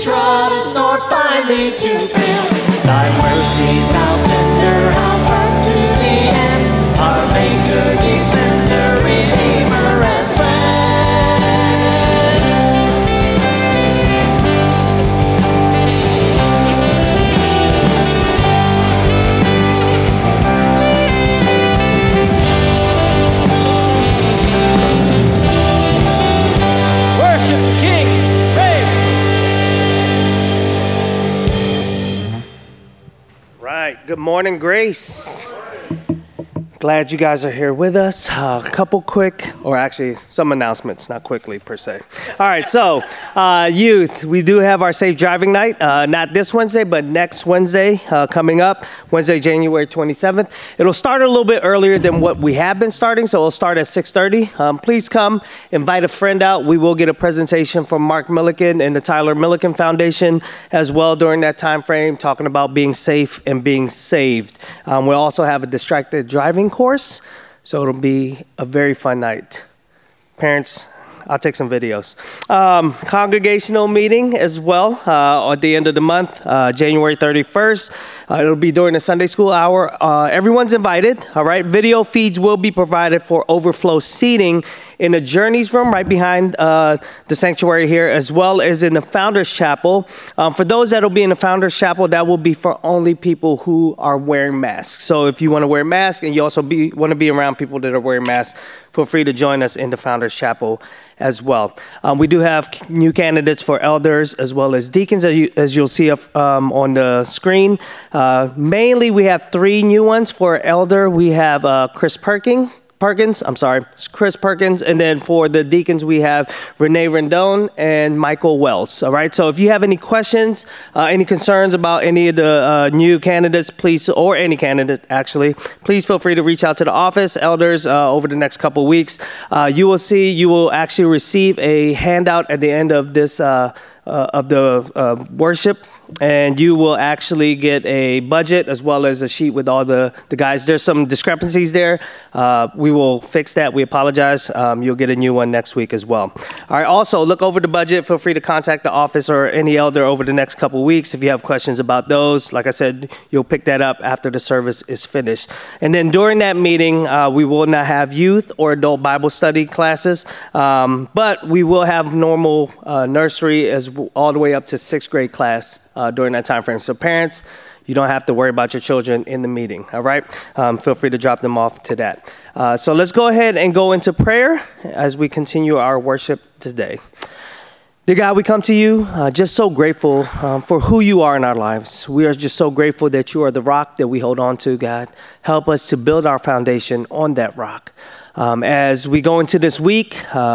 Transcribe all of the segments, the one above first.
trust, nor finally to fail. Thy mercies, how tender, how firm to the end. Our Maker, Defender, Redeemer, and Good morning, Grace. Glad you guys are here with us. A couple quick, or actually some announcements, not quickly per se. All right, so youth, we do have our safe driving night. Not this Wednesday, but next Wednesday coming up, Wednesday, January 27th. It'll start a little bit earlier than what we have been starting, so it'll start at 6:30. Please come, invite a friend out. We will get a presentation from Mark Milliken and the Tyler Milliken Foundation as well during that time frame, talking about being safe and being saved. We'll also have a distracted driving course, so it'll be a very fun night. Parents, I'll take some videos. Congregational meeting as well at the end of the month, January 31st. It'll be during the Sunday school hour. Everyone's invited, all right? Video feeds will be provided for overflow seating in the Journeys room right behind the sanctuary here, as well as in the Founders Chapel. For those that will be in the Founders Chapel, that will be for only people who are wearing masks. So if you want to wear a mask and you also want to be around people that are wearing masks, feel free to join us in the Founders Chapel as well. We do have new candidates for elders as well as deacons, as you'll see on the screen. Mainly, we have 3 new ones for elder. We have Chris Perkins, and then for the deacons, we have Renee Rendon and Michael Wells. All right, so if you have any questions, any concerns about any of the new candidates, please, or any candidate actually, please feel free to reach out to the office, elders, over the next couple weeks. You will actually receive a handout at the end of this of the worship, and you will actually get a budget as well as a sheet with all the guys. There's some discrepancies there. We will fix that. We apologize. You'll get a new one next week as well. All right. Also, look over the budget. Feel free to contact the office or any elder over the next couple weeks if you have questions about those. Like I said, you'll pick that up after the service is finished. And then during that meeting, we will not have youth or adult Bible study classes, but we will have normal nursery all the way up to 6th grade class during that time frame. So parents, you don't have to worry about your children in the meeting, all right? Feel free to drop them off to that. So let's go ahead and go into prayer as we continue our worship today. Dear God, we come to you just so grateful for who you are in our lives. We are just so grateful that you are the rock that we hold on to, God. Help us to build our foundation on that rock. As we go into this week,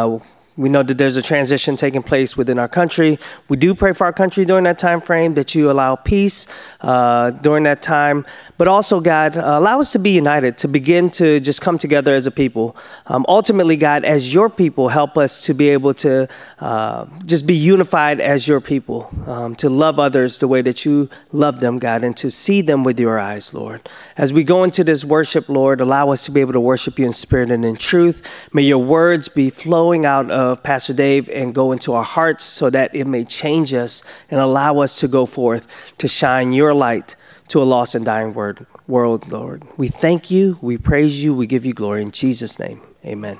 we know that there's a transition taking place within our country. We do pray for our country during that time frame, that you allow peace during that time. But also, God, allow us to be united, to begin to just come together as a people. Ultimately, God, as your people, help us to be able to just be unified as your people, to love others the way that you love them, God, and to see them with your eyes, Lord. As we go into this worship, Lord, allow us to be able to worship you in spirit and in truth. May your words be flowing out of Pastor Dave and go into our hearts so that it may change us and allow us to go forth to shine your light to a lost and dying world, Lord. We thank you, we praise you, we give you glory in Jesus' name. Amen.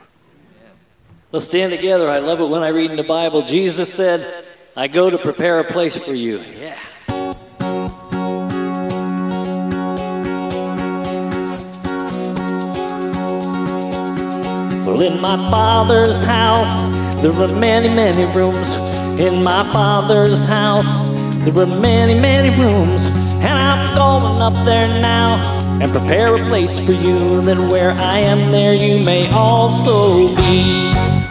Let's stand together. I love it when I read in the Bible. Jesus said, I go to prepare a place for you. Yeah. Well, in my Father's house, there were many, many rooms. In my Father's house, there were many, many rooms. And I'm going up there now and prepare a place for you. That where I am, there you may also be.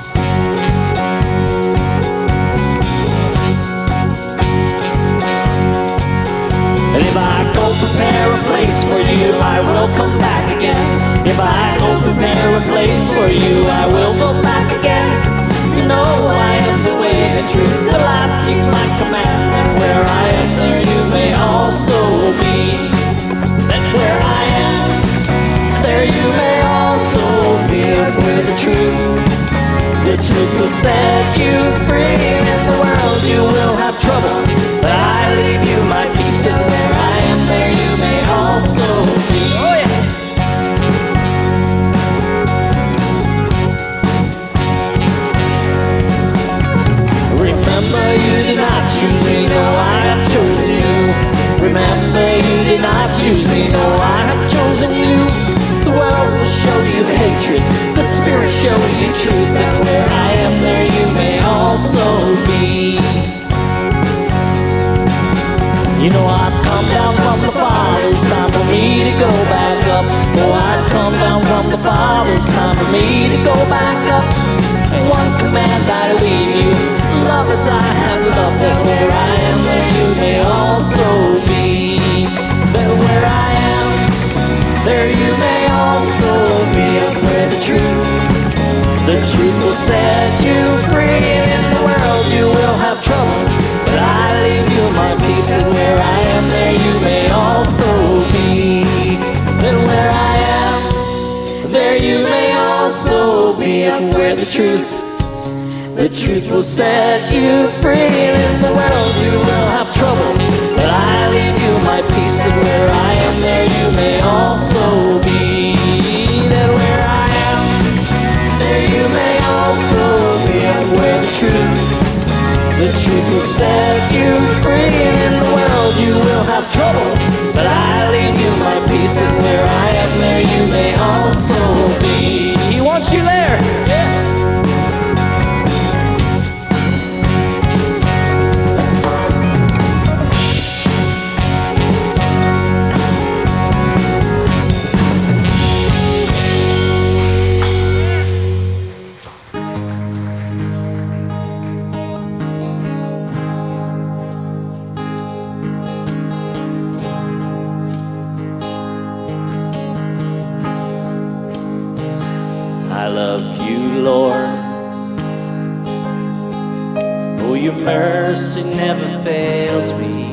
And if I go prepare a place for you, I will come back again. If I go prepare a place for you, I will go back again. You know I am the way, the truth, the life, keep my command. And where I am, there you may also be. And where I am, there you may also be. Where the truth, you did not choose me, no, I have chosen you. Remember, you did not choose me, no, I have chosen you. The world will show you hatred, the Spirit show you truth, and where I am, there you may also be. You know I've come down from the Father, it's time for me to go back up. Oh, I've come down from the Father, it's time for me to go back up. One command I leave you, love as I have loved, and where I am, there you may also be. That where I am, there you may also be. And where the truth will set you free. And in the world you will have trouble, but I leave you my peace. And where I am, there you may also be. And where I am, there you may also be. And where the truth will set you free. And in the world you will have trouble, but I leave you my peace. And where I am, there you may also be. That where I am, there you may also be. And where the truth will set you free. And in the world you will have trouble, but I leave you my peace. And where I am, there you may also be. He wants you there. Yeah. I love you, Lord. Oh, your mercy never fails me.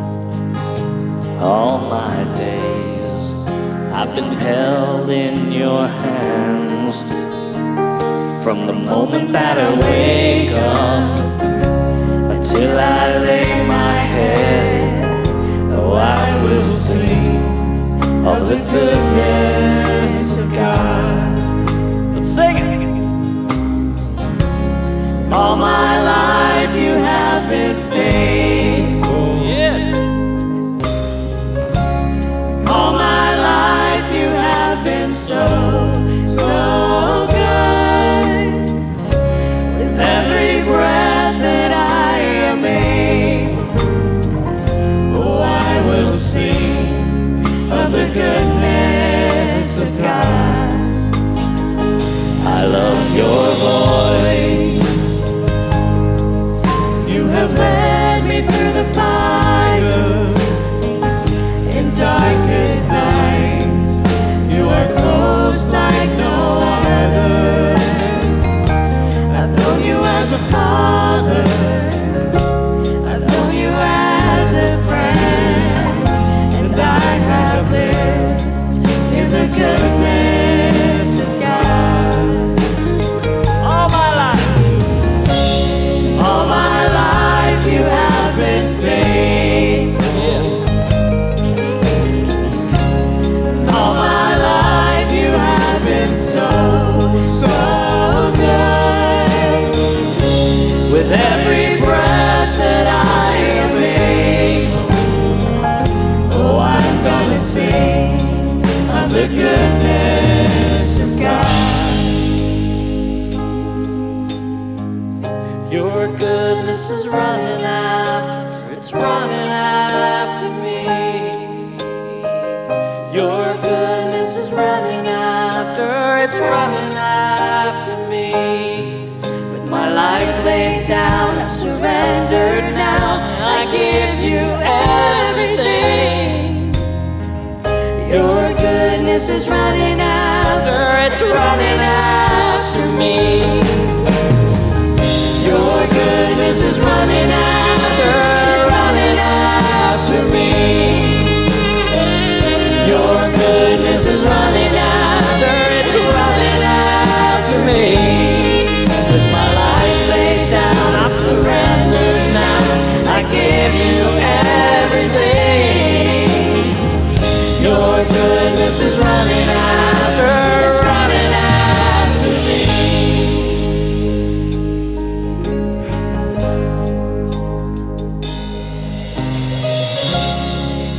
All my days I've been held in your hands. From the moment that I wake up until I lay my head, oh, I will sing of the goodness of God. Sing it! All my life you have been faithful. Yes. All my life you have been so, so good. With every breath that I am able, oh, I will sing of the goodness of God. I love your voice. You have led me through the fire in darkest nights. You are close like no other. I've known you as a father. I've known you as a friend. And I have lived in the goodness of God. All my life you have been faithful. All my life you have been so, so good. With every breath that I am able, oh, I'm gonna sing of the goodness of God. Your goodness is running after, it's running after me. Your goodness is running after, it's running after me. With my life laid down, I surrendered now, I give you everything. Your goodness is running after, it's running after me. Your goodness is running after me. Your goodness is running after, it's running after me. With my life laid down, I'm surrendered now, I give you everything. Your goodness is running after, it's running after.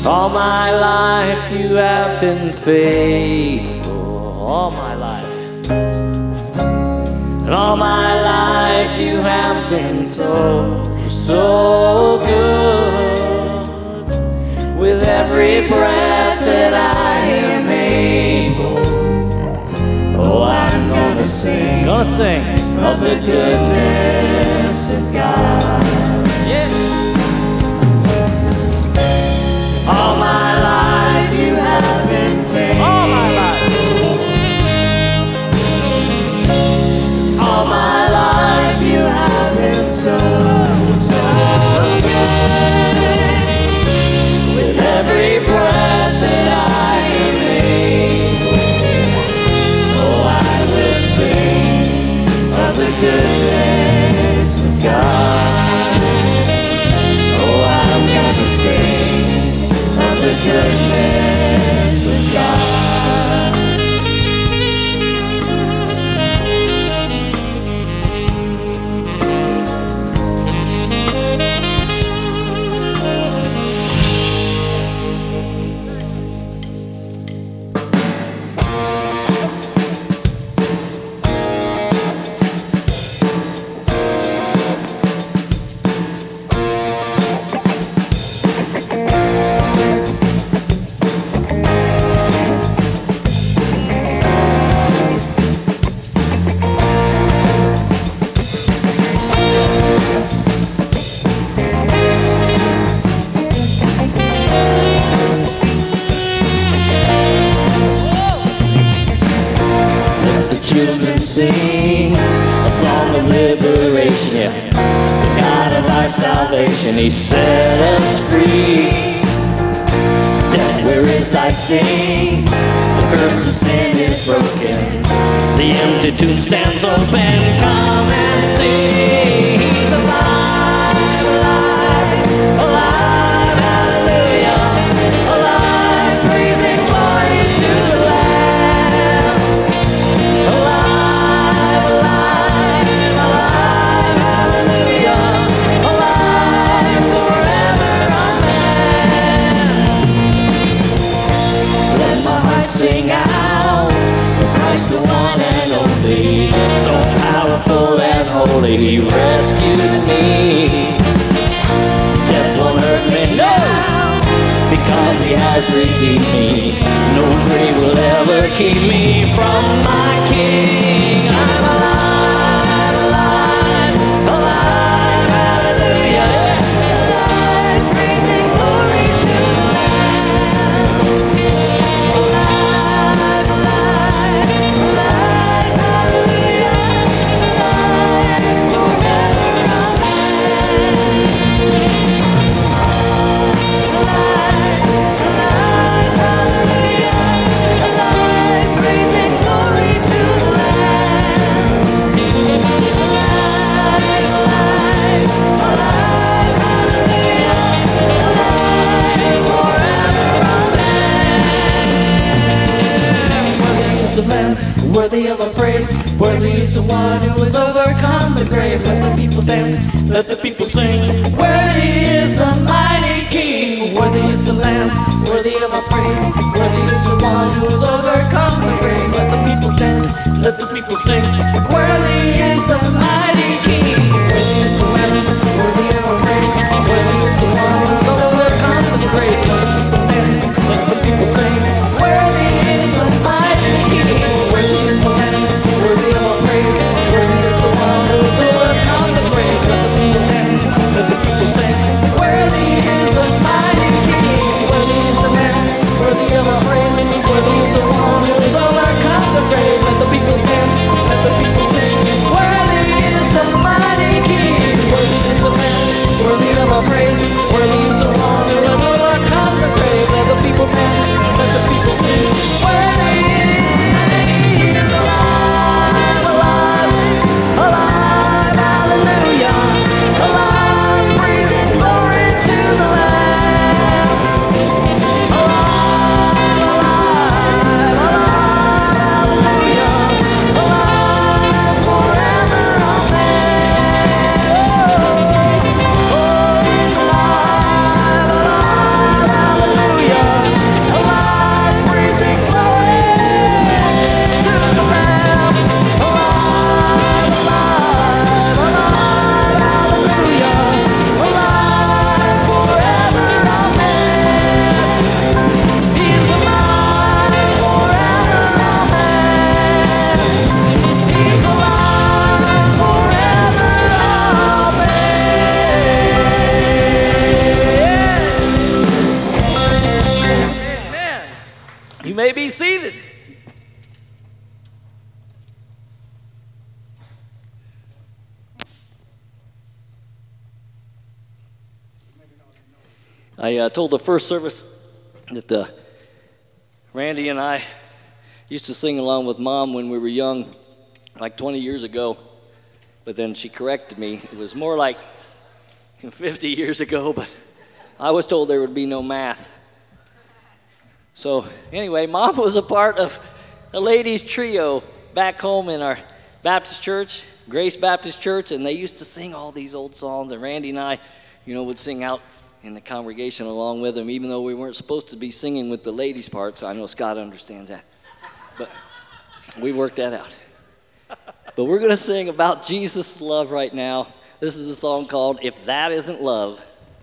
All my life you have been faithful. All my life. And all my life you have been so, so good. With every breath that I am able, oh, I'm gonna sing of the goodness of God. Yeah. All my life you have been faithful. All my life. All my life you have been so, so good. With every breath that I am able, oh, I will sing of the goodness of God. Oh, I'm gonna sing of the goodness of God. Children sing a song of liberation, yeah. The God of our salvation, He set us free. Death, where is thy sting? The curse of sin is broken. The empty tomb stands open. Come and see. He's alive, alive, alive, hallelujah. Alive, praising glory to the Lamb. Alive, alive, alive, hallelujah. Alive forever, amen. Let my heart sing out for Christ, the one and only. So powerful and holy, He rescued me. Death won't hurt me, no, because He has redeemed me. No grave will ever keep me from my King. I'm alive, alive, alive, hallelujah. Alive, praising glory to the Lamb. Alive, alive, alive, hallelujah. Alive forever, amen. Alive, alive, hallelujah. Alive, praising glory to the Lamb. Alive, alive, alive, hallelujah. Alive forever, amen. Worthy is the Lamb, worthy of our praise. Worthy is the one who has overcome the grave. Let the people dance, let the people sing. Worthy is the mighty King. Worthy is the Lamb, worthy of our praise. Worthy is the one who has overcome the grave. Let the people dance, let the people sing. Worthy is the mighty King. Worthy is the Lamb, worthy of our praise. Worthy is the one who has overcome the grave. Let the people dance, let the people sing. Worthy is the mighty King. Worthy is the Lamb, worthy of our praise. Worthy is the one who has overcome the grave. Let the people dance, You may be seated. I told the first service that Randy and I used to sing along with Mom when we were young, like 20 years ago. But then she corrected me. It was more like 50 years ago, but I was told there would be no math. So anyway, Mom was a part of a ladies' trio back home in our Baptist church, Grace Baptist Church, and they used to sing all these old songs, and Randy and I, would sing out in the congregation along with them, even though we weren't supposed to be singing with the ladies' part, so I know Scott understands that. But we worked that out. But we're going to sing about Jesus' love right now. This is a song called If That Isn't Love.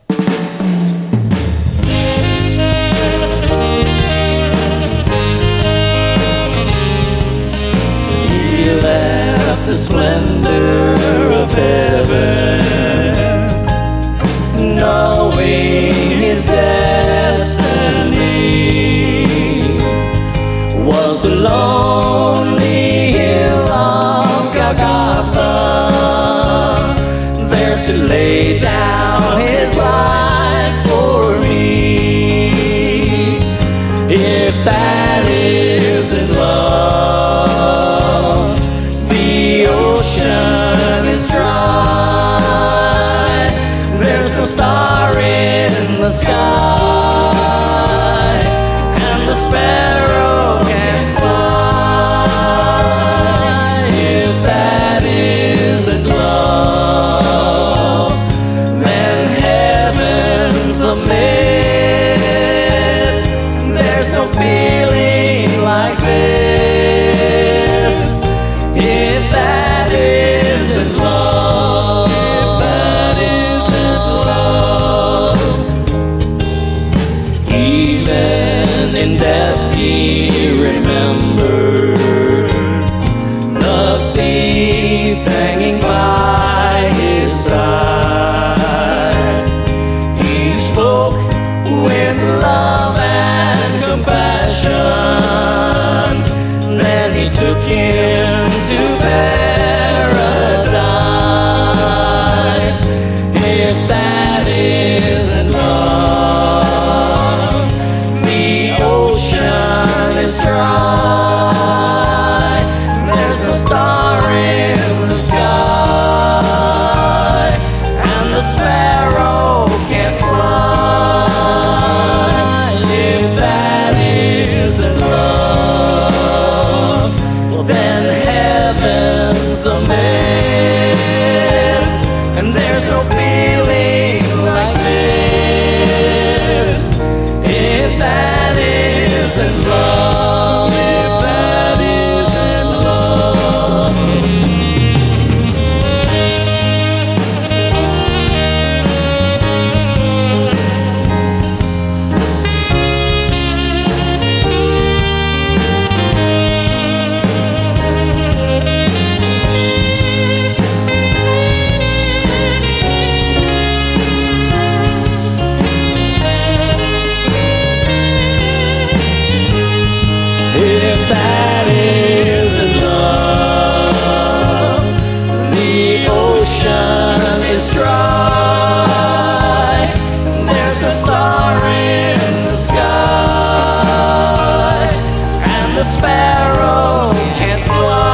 He left the splendor of heaven, knowing his destiny was the lonely hill of Golgotha, there to lay down his life for me. If that isn't love, the ocean is dry, there's no star in the sky, and the sparrow can't fly. If that isn't love, then heaven's a myth. There's no feeling like this. If that isn't love, if that isn't love, even in death he remembered the thief hanging by his side. He spoke with love and compassion, then he took him to paradise. If that isn't love, the ocean is dry, there's no star in the sky, and the sparrow can't fly. If that isn't love, well then heaven's a myth, and there's no feeling like this. If that isn't love, if that isn't love. If that isn't love, the ocean is dry, there's no star in the sky, and the sparrow can't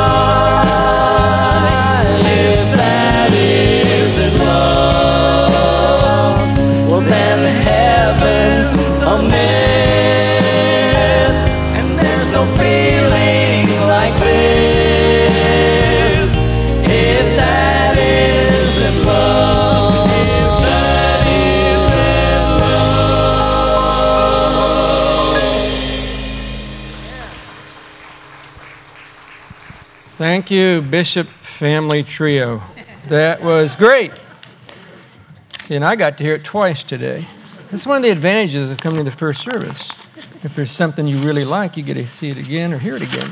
fly. If that isn't love, well then heaven's a myth, and there's no feeling like this. If that isn't love, if that isn't love. Thank you, Bishop Family Trio. That was great. See, and I got to hear it twice today. That's one of the advantages of coming to the first service. If there's something you really like, you get to see it again or hear it again.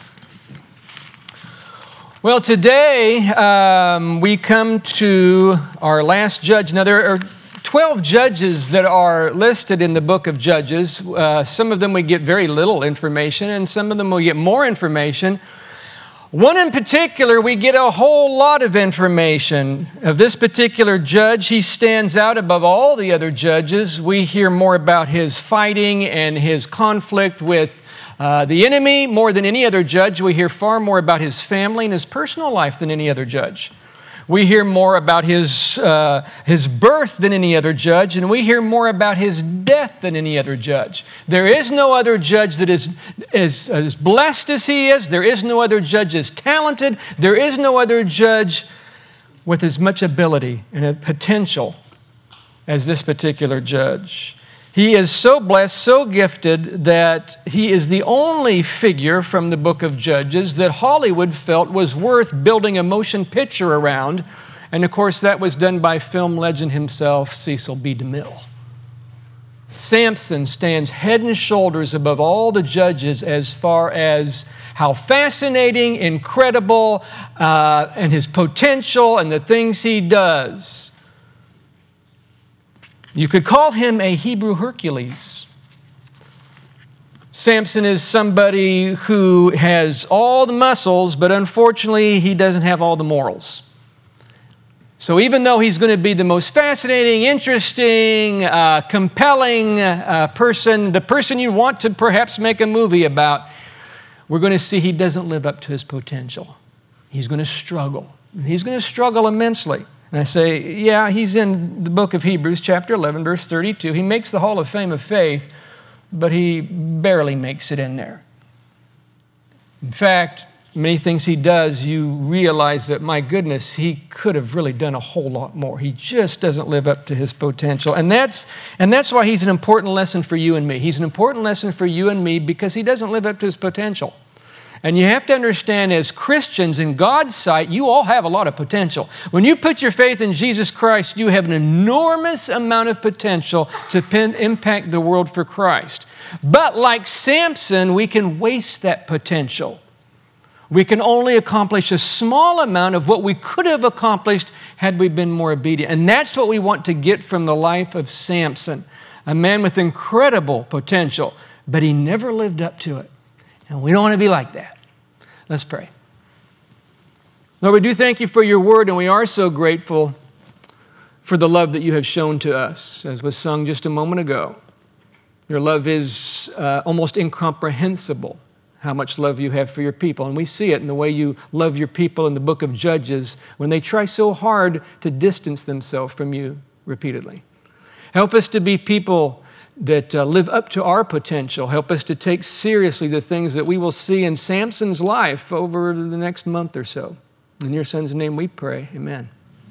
Well, today we come to our last judge. Now, there are 12 judges that are listed in the book of Judges. Some of them we get very little information, and some of them we get more information. One in particular, we get a whole lot of information. Of this particular judge, he stands out above all the other judges. We hear more about his fighting and his conflict with the enemy more than any other judge. We hear far more about his family and his personal life than any other judge. We hear more about his birth than any other judge, and we hear more about his death than any other judge. There is no other judge that is as blessed as he is. There is no other judge as talented. There is no other judge with as much ability and potential as this particular judge. He is so blessed, so gifted, that he is the only figure from the book of Judges that Hollywood felt was worth building a motion picture around. And of course, that was done by film legend himself, Cecil B. DeMille. Samson stands head and shoulders above all the judges as far as how fascinating, incredible, and his potential and the things he does. You could call him a Hebrew Hercules. Samson is somebody who has all the muscles, but unfortunately, he doesn't have all the morals. So even though he's going to be the most fascinating, interesting, compelling person, the person you want to perhaps make a movie about, we're going to see he doesn't live up to his potential. He's going to struggle. He's going to struggle immensely. And I say, yeah, he's in the book of Hebrews, chapter 11, verse 32. He makes the Hall of Fame of Faith, but he barely makes it in there. In fact, many things he does, you realize that, my goodness, he could have really done a whole lot more. He just doesn't live up to his potential. And that's why he's an important lesson for you and me. He's an important lesson for you and me because he doesn't live up to his potential. And you have to understand, as Christians, in God's sight, you all have a lot of potential. When you put your faith in Jesus Christ, you have an enormous amount of potential to impact the world for Christ. But like Samson, we can waste that potential. We can only accomplish a small amount of what we could have accomplished had we been more obedient. And that's what we want to get from the life of Samson, a man with incredible potential, but he never lived up to it. And we don't want to be like that. Let's pray. Lord, we do thank you for your word, and we are so grateful for the love that you have shown to us, as was sung just a moment ago. Your love is almost incomprehensible, how much love you have for your people. And we see it in the way you love your people in the book of Judges when they try so hard to distance themselves from you repeatedly. Help us to be people that live up to our potential. Help us to take seriously the things that we will see in Samson's life over the next month or so. In your son's name we pray. Amen.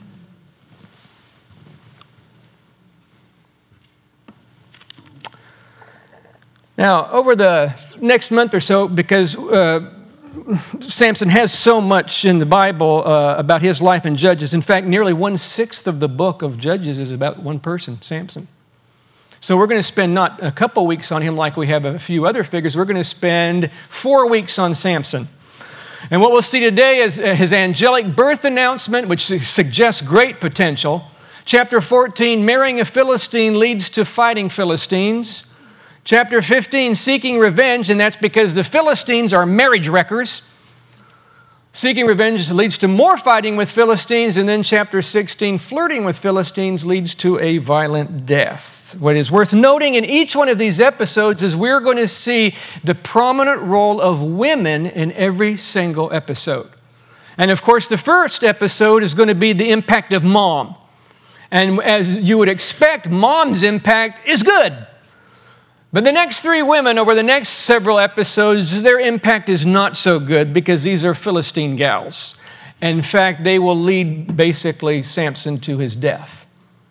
Now, over the next month or so, because Samson has so much in the Bible about his life in Judges. In fact, nearly 1/6 of the book of Judges is about one person, Samson. So we're going to spend not a couple weeks on him like we have a few other figures. We're going to spend 4 weeks on Samson. And what we'll see today is his angelic birth announcement, which suggests great potential. Chapter 14, marrying a Philistine leads to fighting Philistines. Chapter 15, seeking revenge, and that's because the Philistines are marriage wreckers. Seeking revenge leads to more fighting with Philistines. And then chapter 16, flirting with Philistines leads to a violent death. What is worth noting in each one of these episodes is we're going to see the prominent role of women in every single episode. And of course, the first episode is going to be the impact of mom. And as you would expect, mom's impact is good. But the next 3 women over the next several episodes, their impact is not so good because these are Philistine gals. In fact, they will lead basically Samson to his death.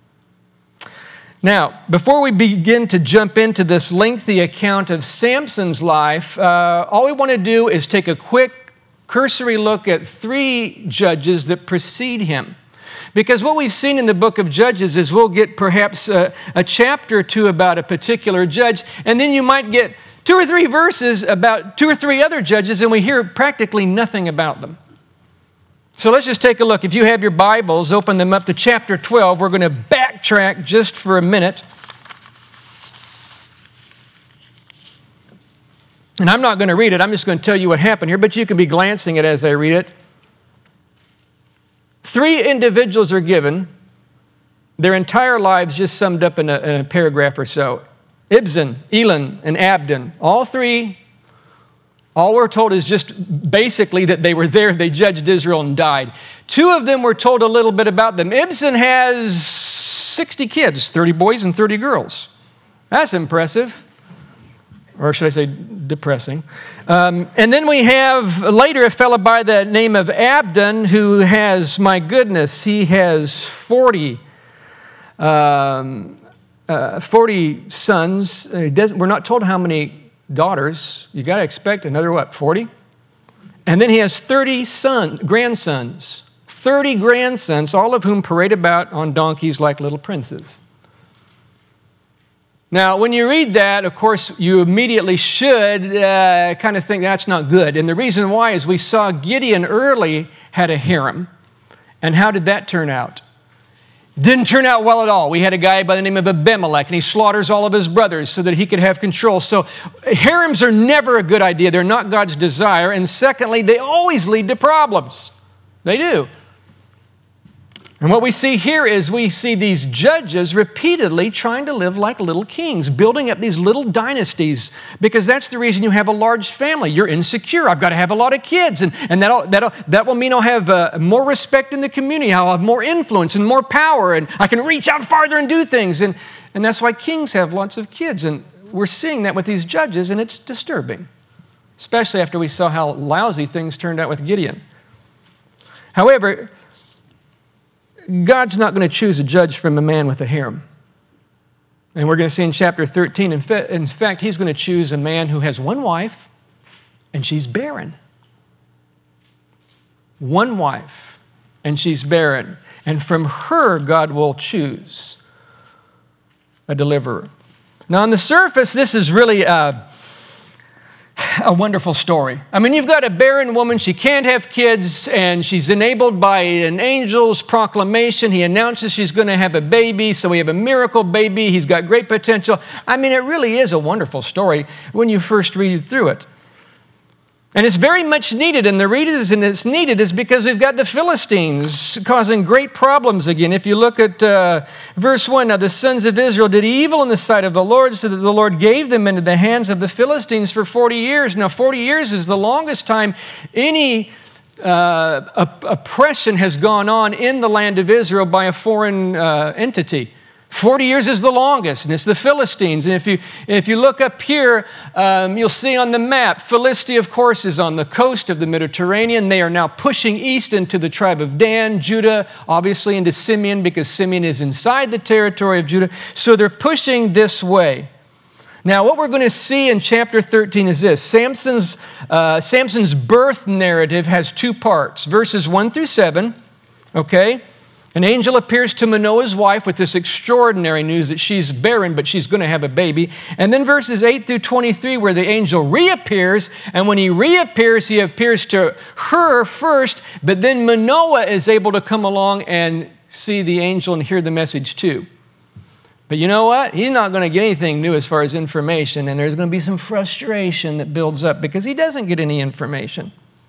Now, before we begin to jump into this lengthy account of Samson's life, all we want to do is take a quick cursory look at 3 judges that precede him. Because what we've seen in the book of Judges is we'll get perhaps a chapter or 2 about a particular judge, and then you might get 2 or 3 verses about 2 or 3 other judges, and we hear practically nothing about them. So let's just take a look. If you have your Bibles, open them up to chapter 12. We're going to backtrack backtrack just for a minute. And I'm not going to read it. I'm just going to tell you what happened here, but you can be glancing it as I read it. 3 individuals are given, their entire lives just summed up in a paragraph or so. Ibzan, Elon, and Abdon. All 3, all we're told is just basically that they were there, they judged Israel and died. 2 of them were told a little bit about them. Ibzan has 60 kids, 30 boys and 30 girls. That's impressive. Or should I say depressing. And then we have later a fellow by the name of Abdon who has, my goodness, he has 40 sons. We're not told how many daughters. You got to expect another, 40? And then he has 30 grandsons. 30 grandsons, all of whom parade about on donkeys like little princes. Now, when you read that, of course, you immediately should kind of think that's not good. And the reason why is we saw Gideon early had a harem. And how did that turn out? Didn't turn out well at all. We had a guy by the name of Abimelech, and he slaughters all of his brothers so that he could have control. So harems are never a good idea. They're not God's desire. And secondly, they always lead to problems. They do. And what we see here is we see these judges repeatedly trying to live like little kings, building up these little dynasties, because that's the reason you have a large family. You're insecure. I've got to have a lot of kids, and that will mean I'll have more respect in the community. I'll have more influence and more power, and I can reach out farther and do things. And that's why kings have lots of kids. And we're seeing that with these judges, and it's disturbing, especially after we saw how lousy things turned out with Gideon. However, God's not going to choose a judge from a man with a harem. And we're going to see in chapter 13, in fact, he's going to choose a man who has one wife, and she's barren. One wife, and she's barren. And from her, God will choose a deliverer. Now, on the surface, this is really a wonderful story. I mean, you've got a barren woman. She can't have kids, and she's enabled by an angel's proclamation. He announces she's going to have a baby, so we have a miracle baby. He's got great potential. I mean, it really is a wonderful story when you first read through it. And it's very much needed, and the reason it's needed is because we've got the Philistines causing great problems again. If you look at verse 1, now the sons of Israel did evil in the sight of the Lord, so that the Lord gave them into the hands of the Philistines for 40 years. Now 40 years is the longest time any oppression has gone on in the land of Israel by a foreign entity. 40 years is the longest, and it's the Philistines. And if you look up here, you'll see on the map, Philistia, of course, is on the coast of the Mediterranean. They are now pushing east into the tribe of Dan, Judah, obviously into Simeon, because Simeon is inside the territory of Judah. So they're pushing this way. Now, what we're going to see in chapter 13 is this. Samson's birth narrative has 2 parts, verses 1 through 7, okay? An angel appears to Manoah's wife with this extraordinary news that she's barren, but she's going to have a baby. And then verses 8 through 23, where the angel reappears, and when he reappears, he appears to her first, but then Manoah is able to come along and see the angel and hear the message too. But you know what? He's not going to get anything new as far as information, and there's going to be some frustration that builds up because he doesn't get any information.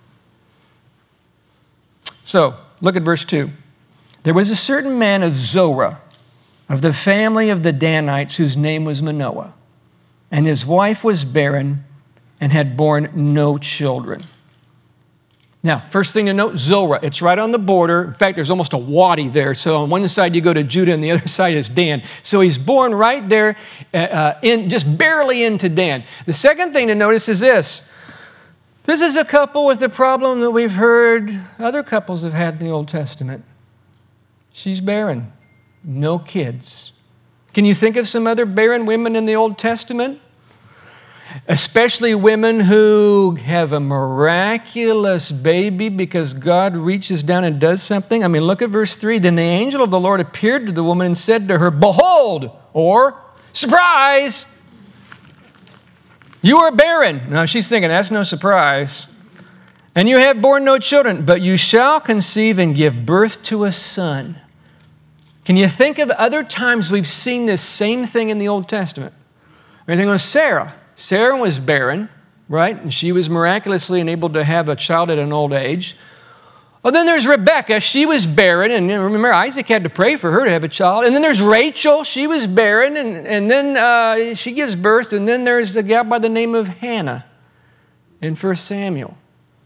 So, look at verse 2. There was a certain man of Zorah, of the family of the Danites, whose name was Manoah. And his wife was barren and had borne no children. Now, first thing to note, Zorah. It's right on the border. In fact, there's almost a wadi there. So on one side you go to Judah, and the other side is Dan. So he's born right there, just barely into Dan. The second thing to notice is this. This is a couple with the problem that we've heard other couples have had in the Old Testament. She's barren, no kids. Can you think of some other barren women in the Old Testament? Especially women who have a miraculous baby because God reaches down and does something. I mean, look at verse 3. Then the angel of the Lord appeared to the woman and said to her, "Behold," or surprise, "you are barren." Now she's thinking, that's no surprise. "And you have borne no children, but you shall conceive and give birth to a son." Can you think of other times we've seen this same thing in the Old Testament? Everything on Sarah. Sarah was barren, right? And she was miraculously enabled to have a child at an old age. Well, then there's Rebekah. She was barren. And remember, Isaac had to pray for her to have a child. And then there's Rachel. She was barren. And then she gives birth. And then there's a gal by the name of Hannah in 1 Samuel.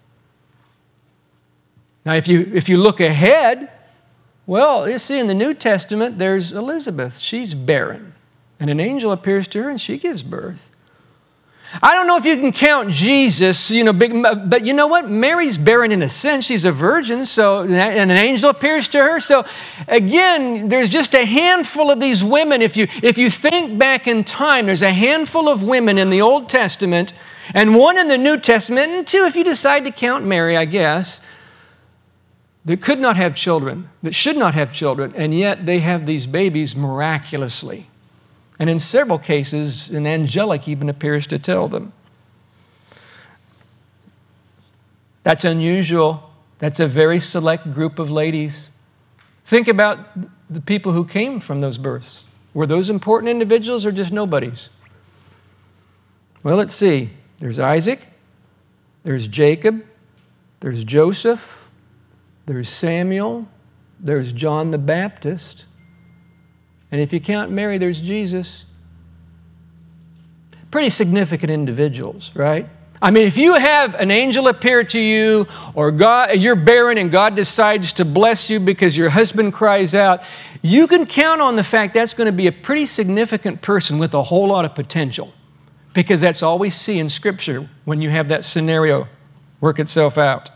Now, if you look ahead, well, you see in the New Testament, there's Elizabeth. She's barren. And an angel appears to her and she gives birth. I don't know if you can count Jesus, but you know what? Mary's barren in a sense. She's a virgin, and an angel appears to her. So again, there's just a handful of these women. If you think back in time, there's a handful of women in the Old Testament and one in the New Testament, and two, if you decide to count Mary, I guess, that could not have children, that should not have children, and yet they have these babies miraculously. And in several cases, an angelic even appears to tell them. That's unusual. That's a very select group of ladies. Think about the people who came from those births. Were those important individuals or just nobodies? Well, let's see. There's Isaac. There's Jacob. There's Joseph. There's Samuel. There's John the Baptist. And if you count Mary, there's Jesus. Pretty significant individuals, right? I mean, if you have an angel appear to you, or you're barren and God decides to bless you because your husband cries out, you can count on the fact that's going to be a pretty significant person with a whole lot of potential, because that's all we see in Scripture when you have that scenario work itself out.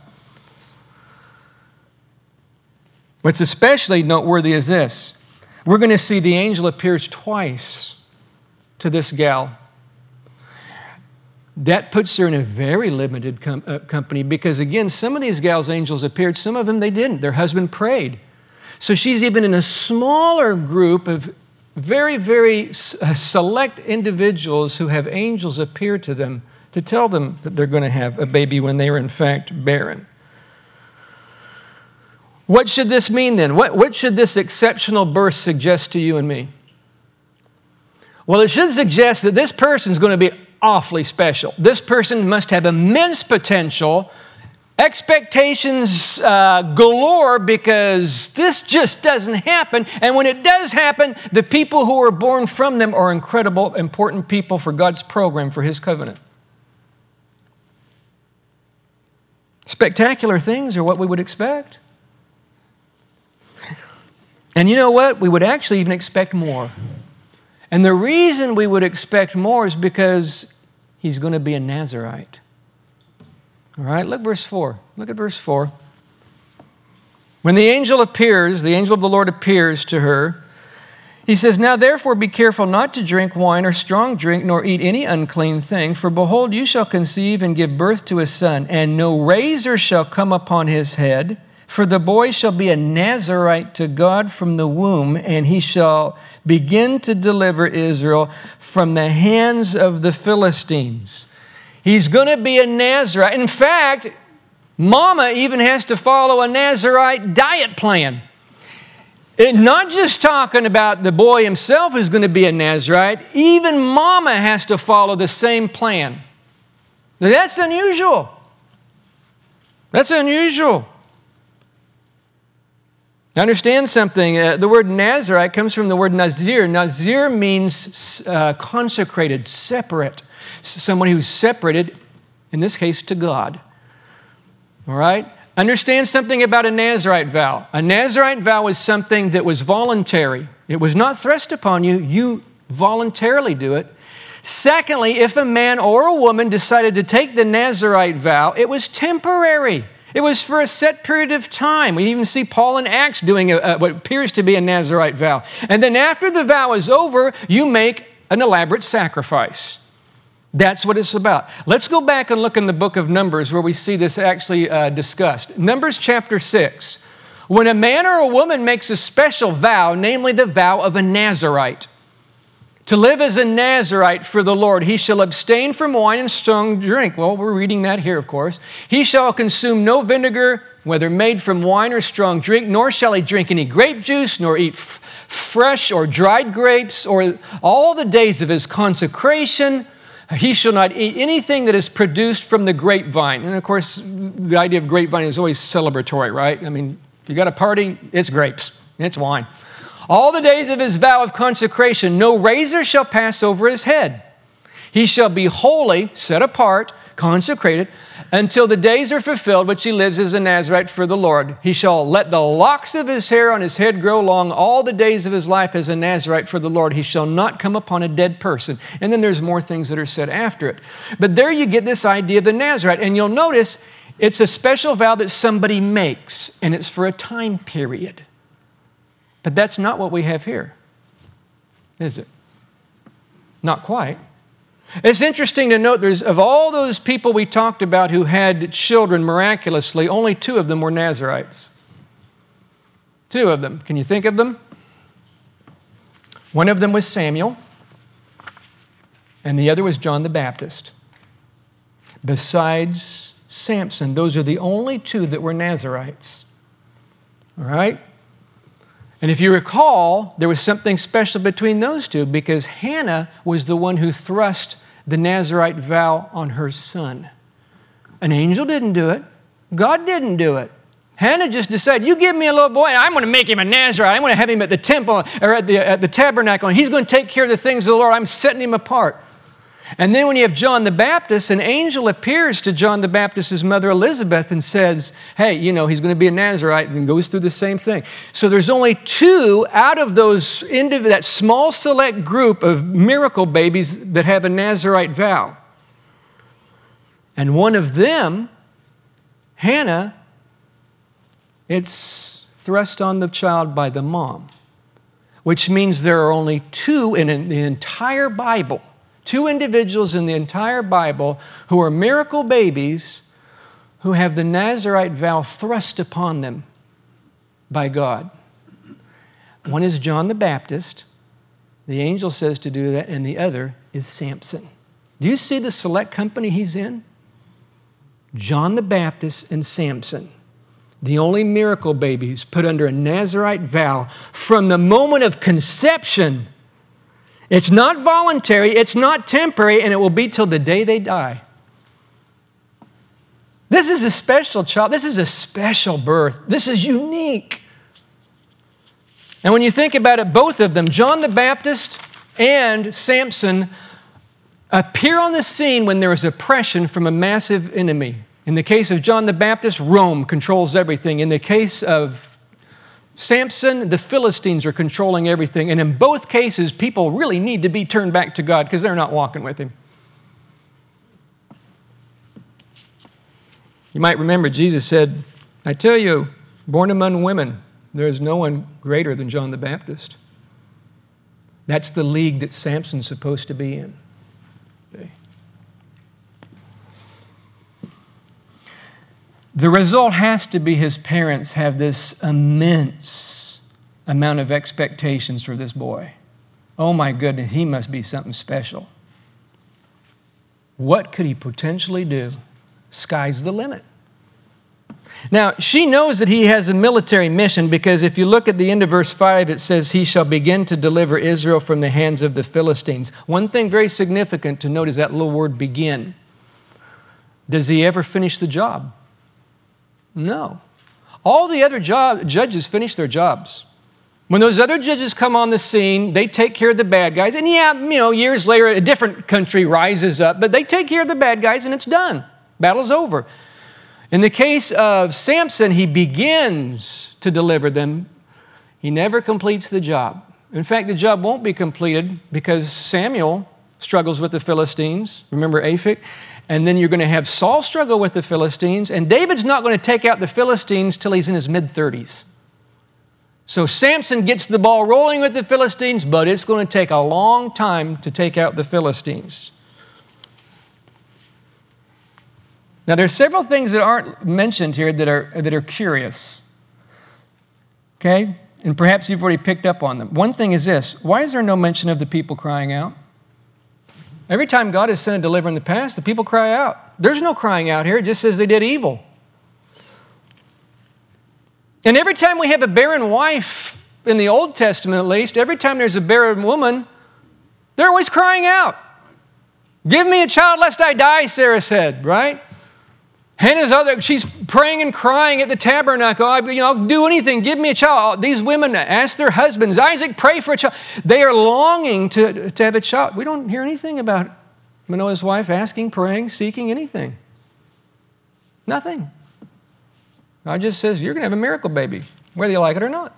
What's especially noteworthy is this. We're going to see the angel appears twice to this gal. That puts her in a very limited company because, again, some of these gals' angels appeared, some of them they didn't. Their husband prayed. So she's even in a smaller group of very, very select individuals who have angels appear to them to tell them that they're going to have a baby when they are in fact barren. What should this mean then? What should this exceptional birth suggest to you and me? Well, it should suggest that this person's going to be awfully special. This person must have immense potential, expectations galore, because this just doesn't happen. And when it does happen, the people who are born from them are incredible, important people for God's program, for His covenant. Spectacular things are what we would expect. And you know what? We would actually even expect more. And the reason we would expect more is because he's going to be a Nazirite. All right, look verse 4. Look at verse 4. When the angel appears, the angel of the Lord appears to her, he says, "Now therefore be careful not to drink wine or strong drink, nor eat any unclean thing. For behold, you shall conceive and give birth to a son, and no razor shall come upon his head. For the boy shall be a Nazirite to God from the womb, and he shall begin to deliver Israel from the hands of the Philistines." He's going to be a Nazirite. In fact, Mama even has to follow a Nazirite diet plan. Not just talking about the boy himself who's going to be a Nazirite, even Mama has to follow the same plan. Now, that's unusual. That's unusual. Understand something. The word Nazirite comes from the word Nazir. Nazir means consecrated, separate. Someone who's separated, in this case, to God. All right? Understand something about a Nazirite vow. A Nazirite vow is something that was voluntary. It was not thrust upon you. You voluntarily do it. Secondly, if a man or a woman decided to take the Nazirite vow, it was temporary. It was for a set period of time. We even see Paul in Acts doing what appears to be a Nazirite vow. And then after the vow is over, you make an elaborate sacrifice. That's what it's about. Let's go back and look in the book of Numbers where we see this actually discussed. Numbers chapter 6. When a man or a woman makes a special vow, namely the vow of a Nazirite, to live as a Nazirite for the Lord, he shall abstain from wine and strong drink. Well, we're reading that here, of course. He shall consume no vinegar, whether made from wine or strong drink, nor shall he drink any grape juice, nor eat fresh or dried grapes, or all the days of his consecration. He shall not eat anything that is produced from the grapevine. And of course, the idea of grapevine is always celebratory, right? I mean, if you got a party, it's grapes, it's wine. All the days of his vow of consecration, no razor shall pass over his head. He shall be holy, set apart, consecrated, until the days are fulfilled which he lives as a Nazarite for the Lord. He shall let the locks of his hair on his head grow long all the days of his life as a Nazarite for the Lord. He shall not come upon a dead person. And then there's more things that are said after it. But there you get this idea of the Nazarite. And you'll notice it's a special vow that somebody makes, and it's for a time period. But that's not what we have here, is it? Not quite. It's interesting to note of all those people we talked about who had children miraculously, only 2 of them were Nazarites. 2 of them. Can you think of them? One of them was Samuel, and the other was John the Baptist. Besides Samson, those are the only 2 that were Nazarites. All right? And if you recall, there was something special between those 2 because Hannah was the one who thrust the Nazarite vow on her son. An angel didn't do it. God didn't do it. Hannah just decided, you give me a little boy, and I'm going to make him a Nazarite. I'm going to have him at the temple or at the tabernacle, and he's going to take care of the things of the Lord. I'm setting him apart. And then when you have John the Baptist, an angel appears to John the Baptist's mother Elizabeth and says, hey, he's going to be a Nazarite, and goes through the same thing. So there's only 2 out of that small select group of miracle babies that have a Nazarite vow. And one of them, Hannah, it's thrust on the child by the mom, which means there are only 2 in the entire Bible. 2 individuals in the entire Bible who are miracle babies who have the Nazarite vow thrust upon them by God. One is John the Baptist. The angel says to do that, and the other is Samson. Do you see the select company he's in? John the Baptist and Samson, the only miracle babies put under a Nazarite vow from the moment of conception. It's not voluntary, it's not temporary, and it will be till the day they die. This is a special child. This is a special birth. This is unique. And when you think about it, both of them, John the Baptist and Samson, appear on the scene when there is oppression from a massive enemy. In the case of John the Baptist, Rome controls everything. In the case of Samson, the Philistines are controlling everything. And in both cases, people really need to be turned back to God because they're not walking with him. You might remember Jesus said, I tell you, born among women, there is no one greater than John the Baptist. That's the league that Samson's supposed to be in. Okay. The result has to be his parents have this immense amount of expectations for this boy. Oh my goodness, he must be something special. What could he potentially do? Sky's the limit. Now, she knows that he has a military mission because if you look at the end of verse 5, it says, he shall begin to deliver Israel from the hands of the Philistines. One thing very significant to note is that little word begin. Does he ever finish the job? No. All the other judges finish their jobs. When those other judges come on the scene, they take care of the bad guys. And years later, a different country rises up, but they take care of the bad guys and it's done. Battle's over. In the case of Samson, he begins to deliver them. He never completes the job. In fact, the job won't be completed because Samuel struggles with the Philistines. Remember Aphek? And then you're going to have Saul struggle with the Philistines. And David's not going to take out the Philistines till he's in his mid-30s. So Samson gets the ball rolling with the Philistines, but it's going to take a long time to take out the Philistines. Now, there's several things that aren't mentioned here that are curious. Okay? And perhaps you've already picked up on them. One thing is this. Why is there no mention of the people crying out? Every time God has sent a deliverer in the past, the people cry out. There's no crying out here. It just says they did evil. And every time we have a barren wife in the Old Testament at least, every time there's a barren woman, they're always crying out. Give me a child lest I die, Sarah said, right? Hannah's she's praying and crying at the tabernacle. I'll do anything. Give me a child. These women ask their husbands, Isaac, pray for a child. They are longing to have a child. We don't hear anything about Manoah's wife asking, praying, seeking anything. Nothing. God just says, you're going to have a miracle baby, whether you like it or not.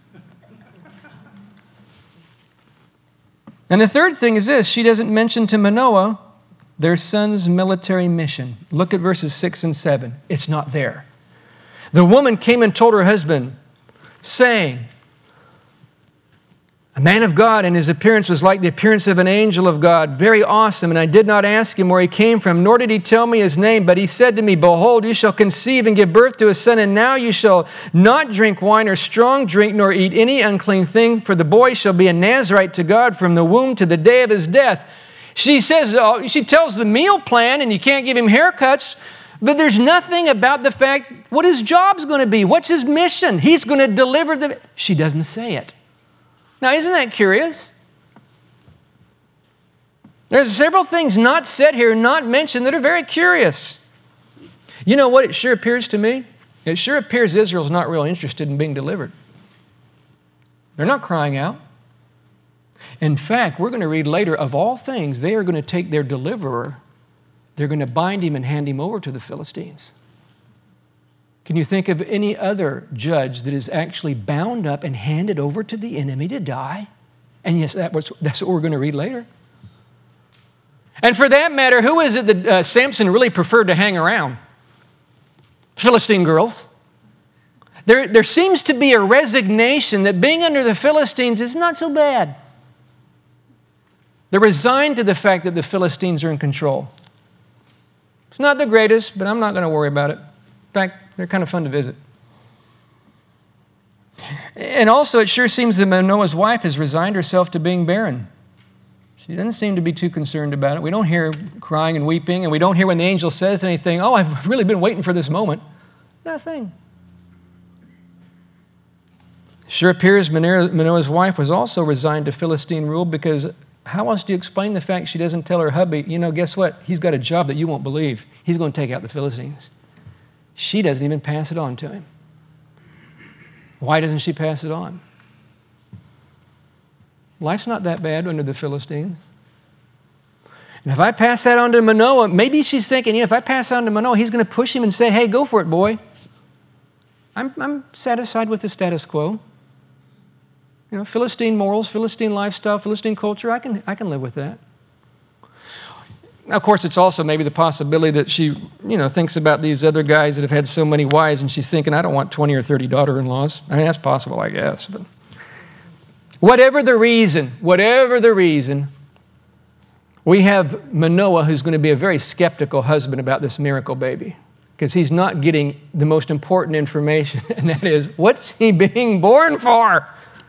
And the third thing is this. She doesn't mention to Manoah their son's military mission. Look at verses 6 and 7. It's not there. The woman came and told her husband, saying, a man of God, and his appearance was like the appearance of an angel of God, very awesome. And I did not ask him where he came from, nor did he tell me his name. But he said to me, behold, you shall conceive and give birth to a son, and now you shall not drink wine or strong drink, nor eat any unclean thing, for the boy shall be a Nazirite to God from the womb to the day of his death. She says, she tells the meal plan, and you can't give him haircuts, but there's nothing about the fact what his job's going to be. What's his mission? He's going to deliver the... She doesn't say it. Now, isn't that curious? There's several things not said here, not mentioned, that are very curious. You know what it sure appears to me? It sure appears Israel's not real interested in being delivered. They're not crying out. In fact, we're going to read later, of all things, they are going to take their deliverer, they're going to bind him and hand him over to the Philistines. Can you think of any other judge that is actually bound up and handed over to the enemy to die? And yes, that's what we're going to read later. And for that matter, who is it that Samson really preferred to hang around? Philistine girls. There seems to be a resignation that being under the Philistines is not so bad. They're resigned to the fact that the Philistines are in control. It's not the greatest, but I'm not going to worry about it. In fact, they're kind of fun to visit. And also, it sure seems that Manoah's wife has resigned herself to being barren. She doesn't seem to be too concerned about it. We don't hear crying and weeping, and we don't hear when the angel says anything, oh, I've really been waiting for this moment. Nothing. Sure appears Manoah's wife was also resigned to Philistine rule, because how else do you explain the fact she doesn't tell her hubby, guess what? He's got a job that you won't believe. He's going to take out the Philistines. She doesn't even pass it on to him. Why doesn't she pass it on? Life's not that bad under the Philistines. And if I pass that on to Manoah, maybe she's thinking, if I pass it on to Manoah, he's going to push him and say, hey, go for it, boy. I'm satisfied with the status quo. Philistine morals, Philistine lifestyle, Philistine culture, I can live with that. Now, of course, it's also maybe the possibility that she, thinks about these other guys that have had so many wives, and she's thinking, I don't want 20 or 30 daughter-in-laws. I mean, that's possible, I guess. But whatever the reason, we have Manoah, who's going to be a very skeptical husband about this miracle baby, because he's not getting the most important information, and that is, what's he being born for?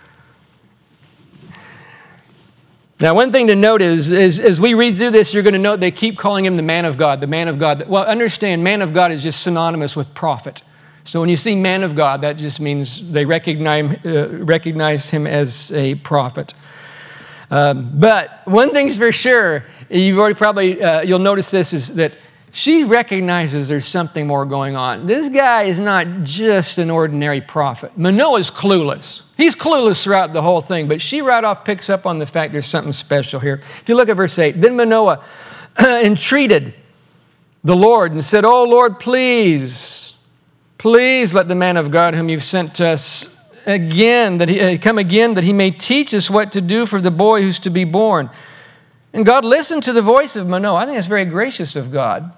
Now, one thing to note is as we read through this, you're going to note they keep calling him the man of God, the man of God. Well, understand, man of God is just synonymous with prophet. So when you see man of God, that just means they recognize him as a prophet. But one thing's for sure, you've already probably, you'll notice this, is that she recognizes there's something more going on. This guy is not just an ordinary prophet. Manoah's clueless. He's clueless throughout the whole thing, but she right off picks up on the fact there's something special here. If you look at verse 8, then Manoah entreated the Lord and said, oh, Lord, please let the man of God whom you've sent to us come again, that he may teach us what to do for the boy who's to be born. And God listened to the voice of Manoah. I think that's very gracious of God.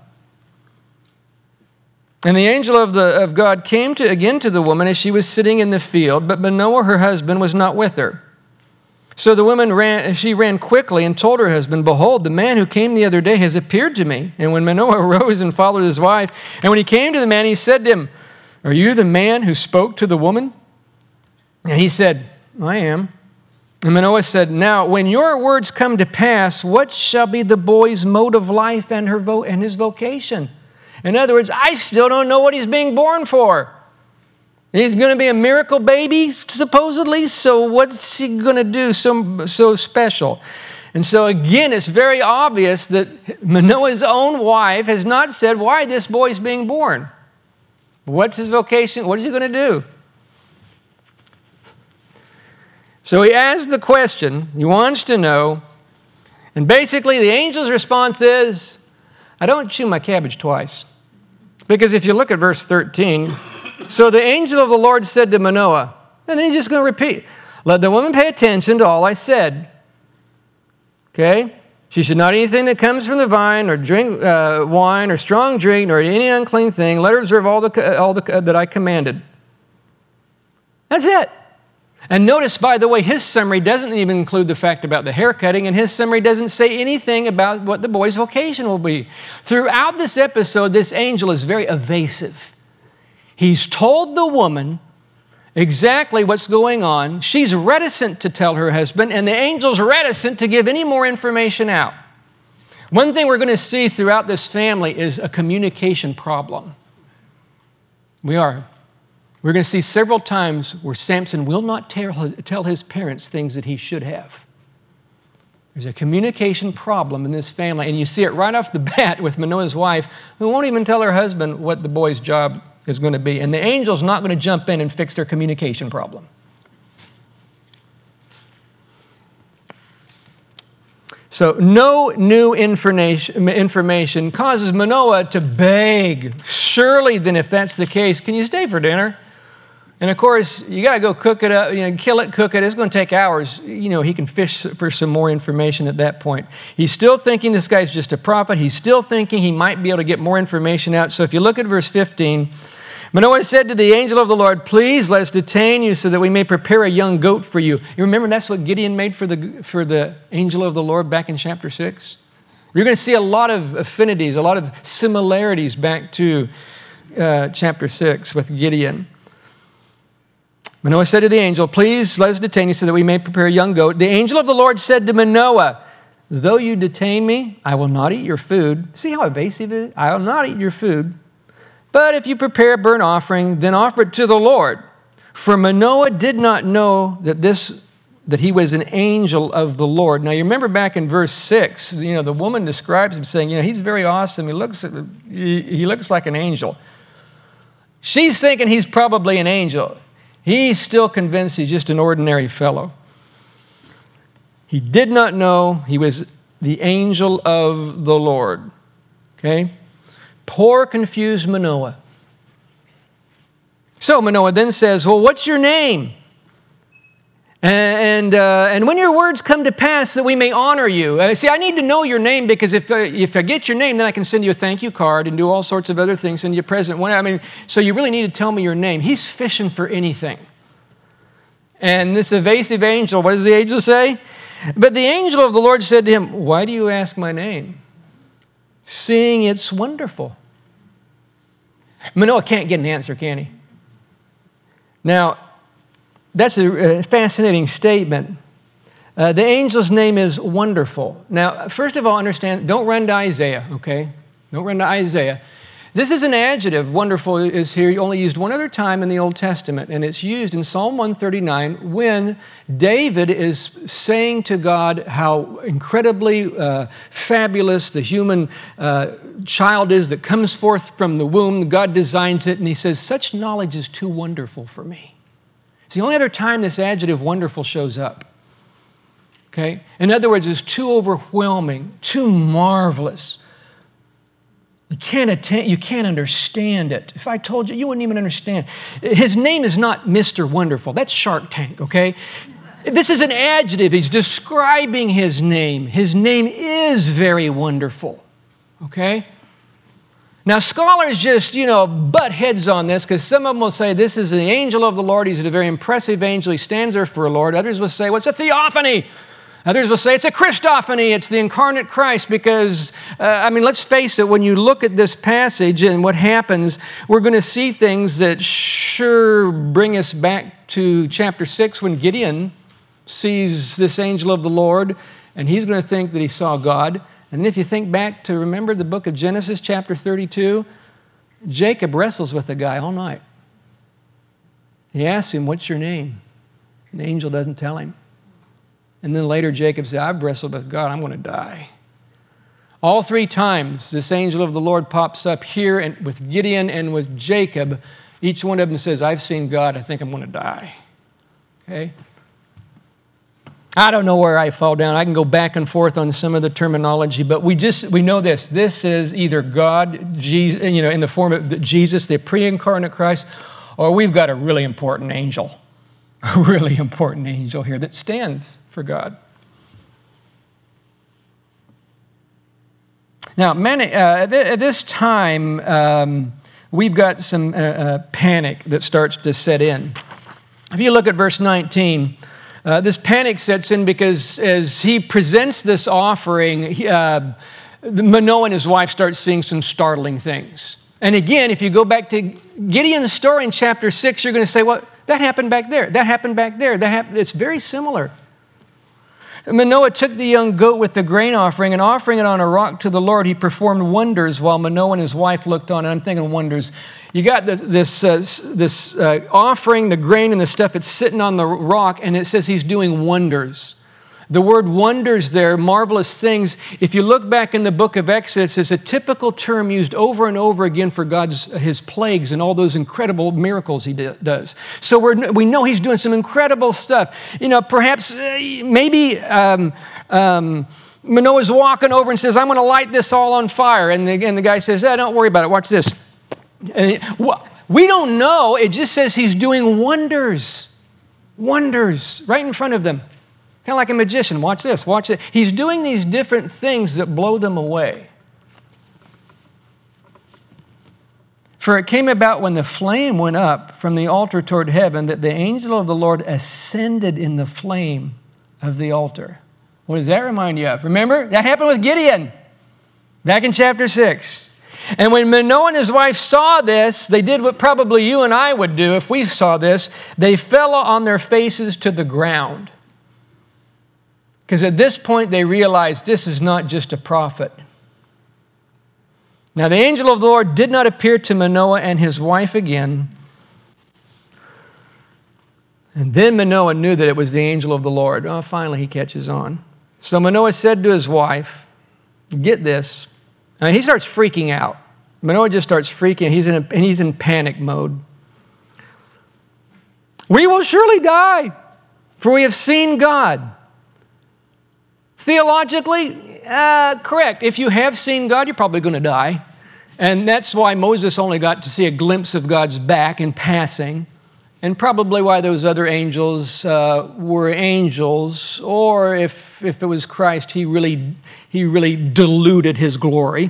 And the angel of God came again to the woman as she was sitting in the field, but Manoah, her husband, was not with her. So the woman ran quickly and told her husband, behold, the man who came the other day has appeared to me. And when Manoah arose and followed his wife, and when he came to the man, he said to him, are you the man who spoke to the woman? And he said, I am. And Manoah said, now, when your words come to pass, what shall be the boy's mode of life and his vocation? In other words, I still don't know what he's being born for. He's going to be a miracle baby, supposedly, so what's he going to do so special? And so again, it's very obvious that Manoah's own wife has not said why this boy's being born. What's his vocation? What is he going to do? So he asks the question, he wants to know, and basically the angel's response is, I don't chew my cabbage twice. Because if you look at verse 13, so the angel of the Lord said to Manoah, and then he's just going to repeat, let the woman pay attention to all I said. Okay? She should not eat anything that comes from the vine, or drink wine, or strong drink, nor any unclean thing. Let her observe all that I commanded. That's it. And notice, by the way, his summary doesn't even include the fact about the hair cutting, and his summary doesn't say anything about what the boy's vocation will be. Throughout this episode, this angel is very evasive. He's told the woman exactly what's going on. She's reticent to tell her husband, and the angel's reticent to give any more information out. One thing we're going to see throughout this family is a communication problem. We're going to see several times where Samson will not tell his parents things that he should have. There's a communication problem in this family, and you see it right off the bat with Manoah's wife, who won't even tell her husband what the boy's job is going to be. And the angel's not going to jump in and fix their communication problem. So no new information causes Manoah to beg. Surely then, if that's the case, can you stay for dinner? And of course, you got to go cook it up, kill it, cook it. It's going to take hours. He can fish for some more information at that point. He's still thinking this guy's just a prophet. He's still thinking he might be able to get more information out. So if you look at verse 15, Manoah said to the angel of the Lord, please let us detain you so that we may prepare a young goat for you. You remember that's what Gideon made for the angel of the Lord back in chapter 6? You're going to see a lot of affinities, a lot of similarities back to chapter 6 with Gideon. Manoah said to the angel, please let us detain you so that we may prepare a young goat. The angel of the Lord said to Manoah, though you detain me, I will not eat your food. See how evasive it is? I will not eat your food. But if you prepare a burnt offering, then offer it to the Lord. For Manoah did not know that he was an angel of the Lord. Now you remember back in verse 6, the woman describes him saying, he's very awesome. He looks like an angel. She's thinking he's probably an angel. He's still convinced he's just an ordinary fellow. He did not know he was the angel of the Lord. Okay? Poor, confused Manoah. So Manoah then says, well, what's your name? And when your words come to pass that we may honor you. See, I need to know your name because if I get your name, then I can send you a thank you card and do all sorts of other things, send you a present. So you really need to tell me your name. He's fishing for anything. And this evasive angel, what does the angel say? But the angel of the Lord said to him, why do you ask my name? Seeing it's wonderful. Manoah can't get an answer, can he? Now, that's a fascinating statement. The angel's name is Wonderful. Now, first of all, understand, don't run to Isaiah, okay? Don't run to Isaiah. This is an adjective. Wonderful is here only used one other time in the Old Testament, and it's used in Psalm 139 when David is saying to God how incredibly fabulous the human child is that comes forth from the womb. God designs it, and he says, such knowledge is too wonderful for me. It's the only other time this adjective wonderful shows up. Okay? In other words, it's too overwhelming, too marvelous. You can't understand it. If I told you, you wouldn't even understand. His name is not Mr. Wonderful. That's Shark Tank, okay? This is an adjective. He's describing his name. His name is very wonderful, okay? Now, scholars just, butt heads on this because some of them will say this is the angel of the Lord. He's a very impressive angel. He stands there for a Lord. Others will say, what's a theophany? Others will say it's a Christophany. It's the incarnate Christ because, let's face it, when you look at this passage and what happens, we're going to see things that sure bring us back to chapter 6 when Gideon sees this angel of the Lord and he's going to think that he saw God. And if you think back to, remember the book of Genesis, chapter 32, Jacob wrestles with the guy all night. He asks him, what's your name? And the angel doesn't tell him. And then later Jacob said, I've wrestled with God, I'm going to die. All 3 times this angel of the Lord pops up here and with Gideon and with Jacob. Each one of them says, I've seen God, I think I'm going to die. Okay? I don't know where I fall down. I can go back and forth on some of the terminology, but we know this. This is either God, Jesus, in the form of Jesus, the pre-incarnate Christ, or we've got a really important angel. A really important angel here that stands for God. Now, at this time, we've got some panic that starts to set in. If you look at verse 19, this panic sets in because as he presents this offering, Manoah and his wife start seeing some startling things. And again, if you go back to Gideon's story in chapter 6, you're going to say, well, that happened back there. That happened back there. It's very similar. Manoah took the young goat with the grain offering and offering it on a rock to the Lord, he performed wonders while Manoah and his wife looked on. And I'm thinking wonders. You got this offering, the grain and the stuff, it's sitting on the rock, and it says he's doing wonders. The word wonders there, marvelous things, if you look back in the book of Exodus, is a typical term used over and over again for his plagues and all those incredible miracles he does. So we know he's doing some incredible stuff. Perhaps, maybe Manoah's walking over and says, I'm going to light this all on fire. And the guy says, don't worry about it. Watch this. We don't know. It just says he's doing wonders. Wonders right in front of them. Kind of like a magician. Watch this. Watch it. He's doing these different things that blow them away. For it came about when the flame went up from the altar toward heaven that the angel of the Lord ascended in the flame of the altar. What does that remind you of? Remember? That happened with Gideon back in chapter 6. And when Manoah and his wife saw this, they did what probably you and I would do if we saw this. They fell on their faces to the ground. Because at this point they realized this is not just a prophet. Now the angel of the Lord did not appear to Manoah and his wife again. And then Manoah knew that it was the angel of the Lord. Oh, finally he catches on. So Manoah said to his wife, get this. He starts freaking out. Manoah just starts freaking. He's in panic mode. We will surely die, for we have seen God. Theologically, correct. If you have seen God, you're probably going to die. And that's why Moses only got to see a glimpse of God's back in passing. And probably why those other angels were angels. Or if it was Christ, he really diluted his glory.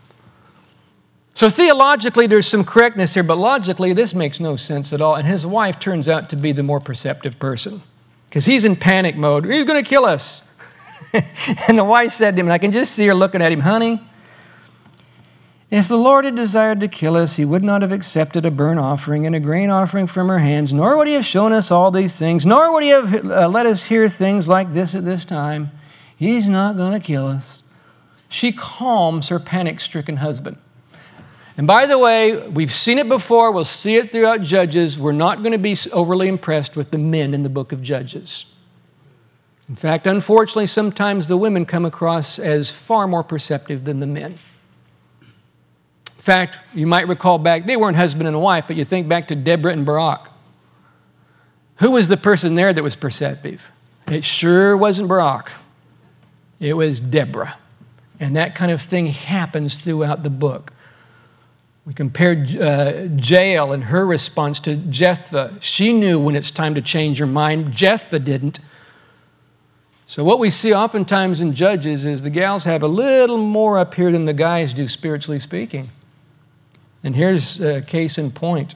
So theologically, there's some correctness here. But logically, this makes no sense at all. And his wife turns out to be the more perceptive person. Because he's in panic mode. He's going to kill us. And the wife said to him, and I can just see her looking at him, honey, if the Lord had desired to kill us, he would not have accepted a burnt offering and a grain offering from our hands, nor would he have shown us all these things, nor would he have let us hear things like this at this time. He's not going to kill us. She calms her panic-stricken husband. And by the way, we've seen it before. We'll see it throughout Judges. We're not going to be overly impressed with the men in the book of Judges. In fact, unfortunately, sometimes the women come across as far more perceptive than the men. In fact, you might recall back, they weren't husband and wife, but you think back to Deborah and Barak. Who was the person there that was perceptive? It sure wasn't Barak. It was Deborah. And that kind of thing happens throughout the book. We compared Jael and her response to Jephthah. She knew when it's time to change her mind. Jephthah didn't. So what we see oftentimes in Judges is the gals have a little more up here than the guys do, spiritually speaking. And here's a case in point.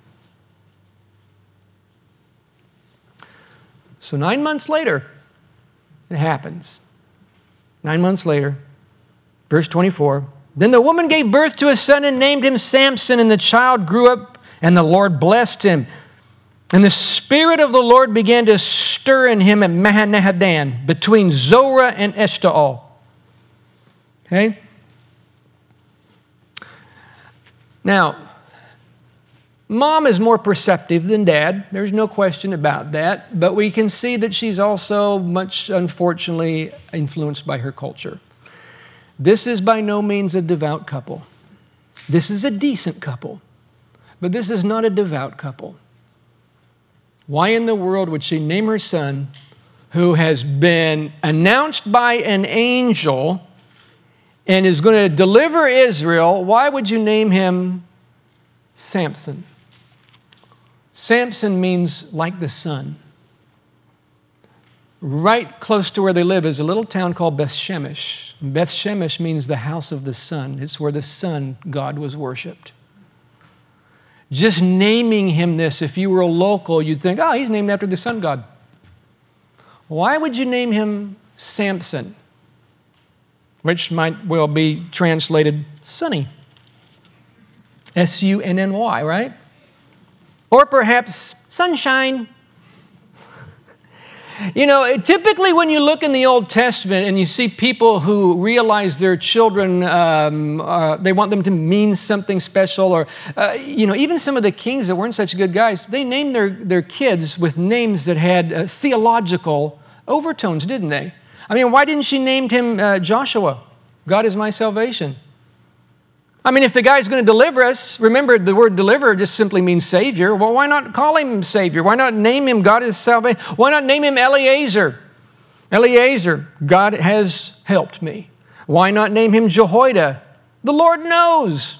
So 9 months later, it happens. 9 months later, verse 24, then the woman gave birth to a son and named him Samson, and the child grew up, and the Lord blessed him. And the Spirit of the Lord began to stir in him at Mahanahadan, between Zorah and Eshtaol. Okay? Now, Mom is more perceptive than Dad. There's no question about that. But we can see that she's also much, unfortunately, influenced by her culture. This is by no means a devout couple. This is a decent couple. But this is not a devout couple. Why in the world would she name her son, who has been announced by an angel and is going to deliver Israel, why would you name him Samson? Samson means like the sun. Right close to where they live is a little town called Beth Shemesh. Beth Shemesh means the house of the sun. It's where the sun god was worshipped. Just naming him this, if you were a local, you'd think, oh, he's named after the sun god. Why would you name him Samson? Which might well be translated sunny. S-U-N-N-Y, right? Or perhaps sunshine. You know, typically when you look in the Old Testament and you see people who realize their children, they want them to mean something special, or, even some of the kings that weren't such good guys, they named their kids with names that had theological overtones, didn't they? I mean, why didn't she name him Joshua? God is my salvation. I mean, if the guy's going to deliver us, remember the word deliver just simply means Savior. Well, why not call him Savior? Why not name him God is salvation? Why not name him Eliezer? Eliezer, God has helped me. Why not name him Jehoiada? The Lord knows.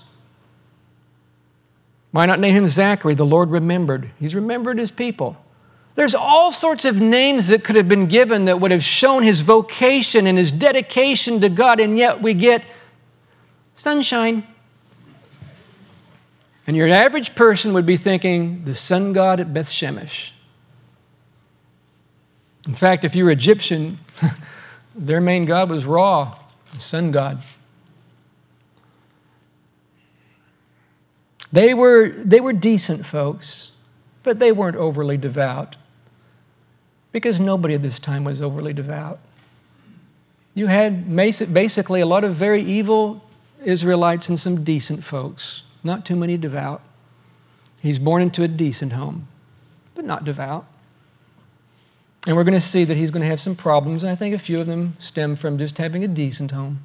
Why not name him Zachary? The Lord remembered. He's remembered his people. There's all sorts of names that could have been given that would have shown his vocation and his dedication to God, and yet we get sunshine. And your average person would be thinking, the sun god at Beth Shemesh. In fact, if you were Egyptian, their main god was Ra, the sun god. They were decent folks, but they weren't overly devout, because nobody at this time was overly devout. You had basically a lot of very evil Israelites and some decent folks. Not too many devout. He's born into a decent home, but not devout. And we're going to see that he's going to have some problems, and I think a few of them stem from just having a decent home.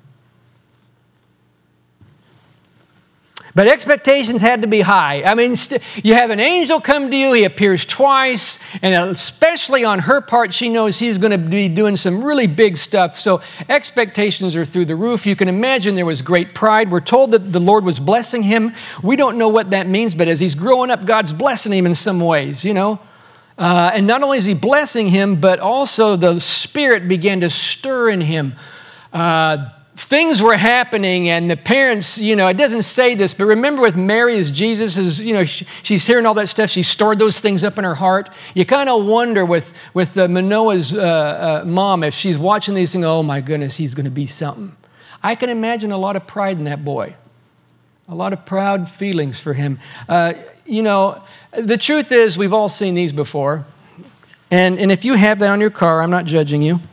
But expectations had to be high. I mean, you have an angel come to you, he appears twice, and especially on her part, she knows he's going to be doing some really big stuff. So expectations are through the roof. You can imagine there was great pride. We're told that the Lord was blessing him. We don't know what that means, but as he's growing up, God's blessing him in some ways, you know. And not only is he blessing him, but also the Spirit began to stir in him. Things were happening, and the parents, it doesn't say this, but remember with Mary as Jesus is, she's hearing all that stuff. She stored those things up in her heart. You kind of wonder with Manoah's mom, if she's watching these things, oh my goodness, he's going to be something. I can imagine a lot of pride in that boy, a lot of proud feelings for him. The truth is, we've all seen these before, and if you have that on your car, I'm not judging you.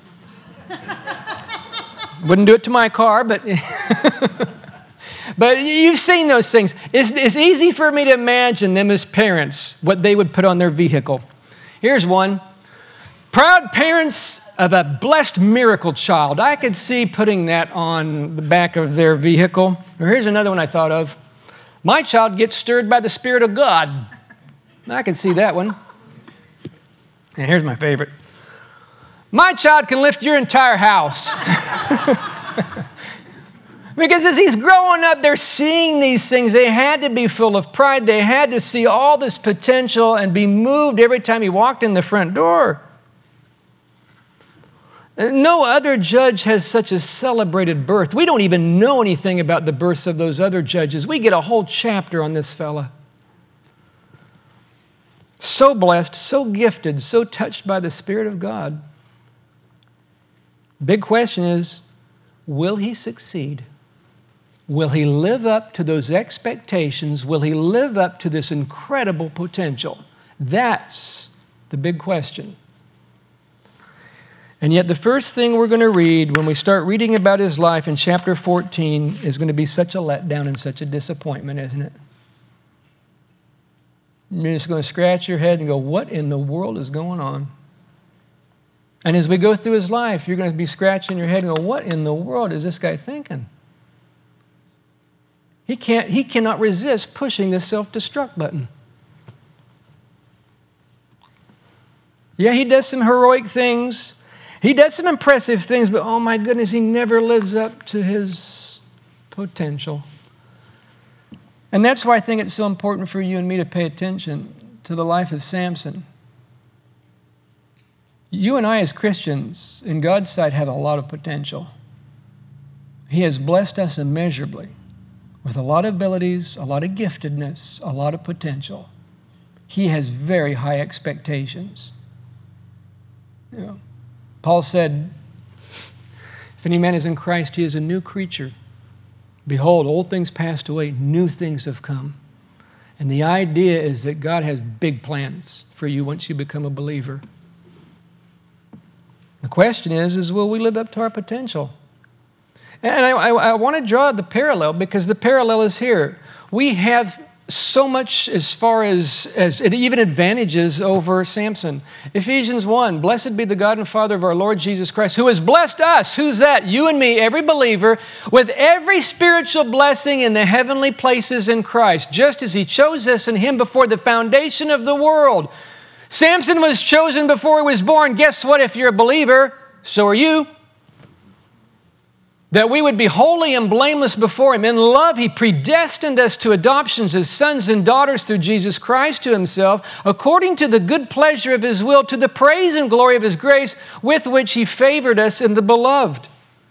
Wouldn't do it to my car, but but you've seen those things. It's easy for me to imagine them as parents, what they would put on their vehicle. Here's one. Proud parents of a blessed miracle child. I could see putting that on the back of their vehicle. Or here's another one I thought of. My child gets stirred by the Spirit of God. I can see that one. And here's my favorite. My child can lift your entire house. Because as he's growing up, they're seeing these things. They had to be full of pride. They had to see all this potential and be moved every time he walked in the front door. No other judge has such a celebrated birth. We don't even know anything about the births of those other judges. We get a whole chapter on this fella. So blessed, so gifted, so touched by the Spirit of God. Big question is, will he succeed? Will he live up to those expectations? Will he live up to this incredible potential? That's the big question. And yet the first thing we're going to read when we start reading about his life in chapter 14 is going to be such a letdown and such a disappointment, isn't it? You're just going to scratch your head and go, what in the world is going on? And as we go through his life, you're going to be scratching your head and go, what in the world is this guy thinking? He cannot resist pushing this self-destruct button. Yeah, he does some heroic things. He does some impressive things, but oh my goodness, he never lives up to his potential. And that's why I think it's so important for you and me to pay attention to the life of Samson. You and I as Christians, in God's sight, have a lot of potential. He has blessed us immeasurably with a lot of abilities, a lot of giftedness, a lot of potential. He has very high expectations. You know, Paul said, if any man is in Christ, he is a new creature. Behold, old things passed away, new things have come. And the idea is that God has big plans for you once you become a believer. The question is will we live up to our potential? And I want to draw the parallel because the parallel is here. We have so much as far as it even advantages over Samson. Ephesians 1, blessed be the God and Father of our Lord Jesus Christ, who has blessed us. Who's that? You and me, every believer, with every spiritual blessing in the heavenly places in Christ, just as he chose us in him before the foundation of the world. Samson was chosen before he was born. Guess what? If you're a believer, so are you. That we would be holy and blameless before him. In love, he predestined us to adoptions as sons and daughters through Jesus Christ to himself, according to the good pleasure of his will, to the praise and glory of his grace, with which he favored us in the beloved.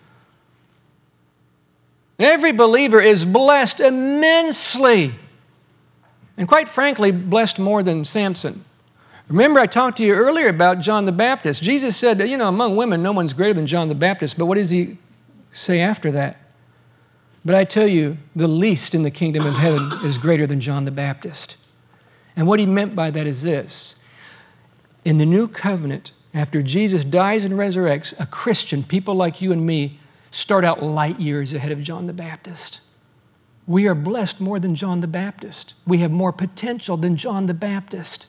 Every believer is blessed immensely. And quite frankly, blessed more than Samson. Remember, I talked to you earlier about John the Baptist. Jesus said, among women, no one's greater than John the Baptist. But what does he say after that? But I tell you, the least in the kingdom of heaven is greater than John the Baptist. And what he meant by that is this. In the new covenant, after Jesus dies and resurrects, a Christian, people like you and me, start out light years ahead of John the Baptist. We are blessed more than John the Baptist. We have more potential than John the Baptist.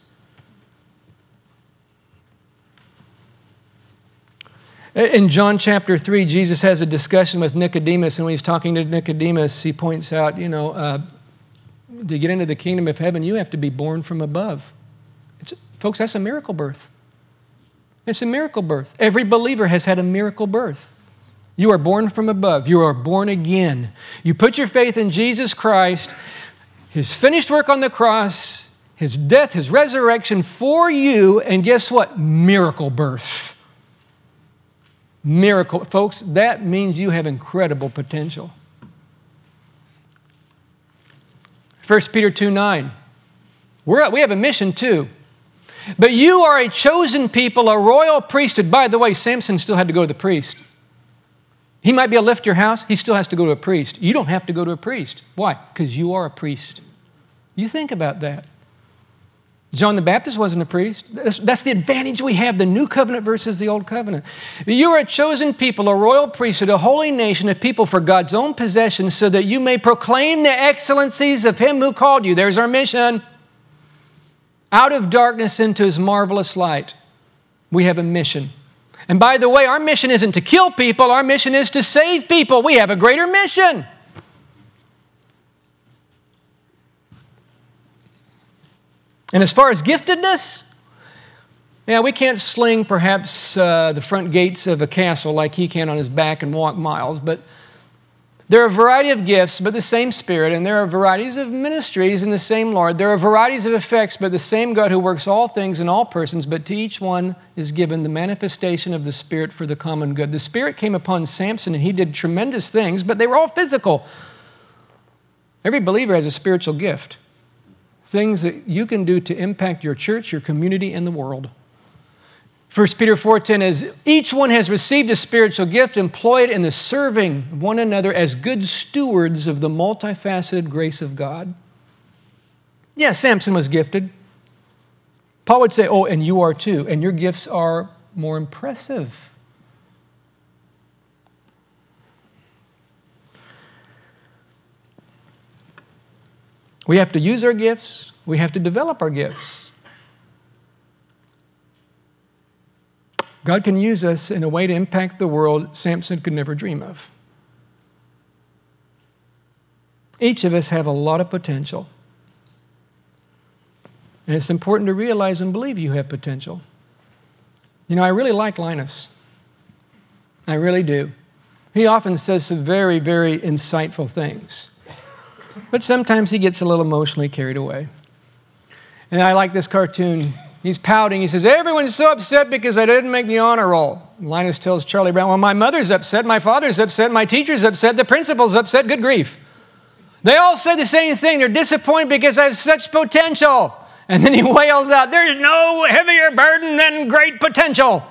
In John chapter 3, Jesus has a discussion with Nicodemus, and when he's talking to Nicodemus, he points out, to get into the kingdom of heaven, you have to be born from above. Folks, that's a miracle birth. It's a miracle birth. Every believer has had a miracle birth. You are born from above. You are born again. You put your faith in Jesus Christ, his finished work on the cross, his death, his resurrection for you, and guess what? Miracle birth. Miracle. Folks, that means you have incredible potential. 1 Peter 2:9. We have a mission too. But you are a chosen people, a royal priesthood. By the way, Samson still had to go to the priest. He might be able to lift your house. He still has to go to a priest. You don't have to go to a priest. Why? Because you are a priest. You think about that. John the Baptist wasn't a priest. That's the advantage we have, the new covenant versus the old covenant. You are a chosen people, a royal priesthood, a holy nation, a people for God's own possession, so that you may proclaim the excellencies of him who called you. There's our mission. Out of darkness into his marvelous light. We have a mission. And by the way, our mission isn't to kill people. Our mission is to save people. We have a greater mission. And as far as giftedness, we can't sling perhaps the front gates of a castle like he can on his back and walk miles, but there are a variety of gifts, but the same Spirit, and there are varieties of ministries in the same Lord. There are varieties of effects, but the same God who works all things in all persons, but to each one is given the manifestation of the Spirit for the common good. The Spirit came upon Samson, and he did tremendous things, but they were all physical. Every believer has a spiritual gift. Things that you can do to impact your church, your community, and the world. 1 Peter 4:10 is, each one has received a spiritual gift, employed in the serving one another as good stewards of the multifaceted grace of God. Yeah, Samson was gifted. Paul would say, and you are too, and your gifts are more impressive. We have to use our gifts. We have to develop our gifts. God can use us in a way to impact the world Samson could never dream of. Each of us have a lot of potential. And it's important to realize and believe you have potential. You know, I really like Linus. I really do. He often says some very, very insightful things. But sometimes he gets a little emotionally carried away. And I like this cartoon. He's pouting. He says, everyone's so upset because I didn't make the honor roll. And Linus tells Charlie Brown, well, my mother's upset, my father's upset, my teacher's upset, the principal's upset, good grief. They all say the same thing. They're disappointed because I have such potential. And then he wails out, there's no heavier burden than great potential.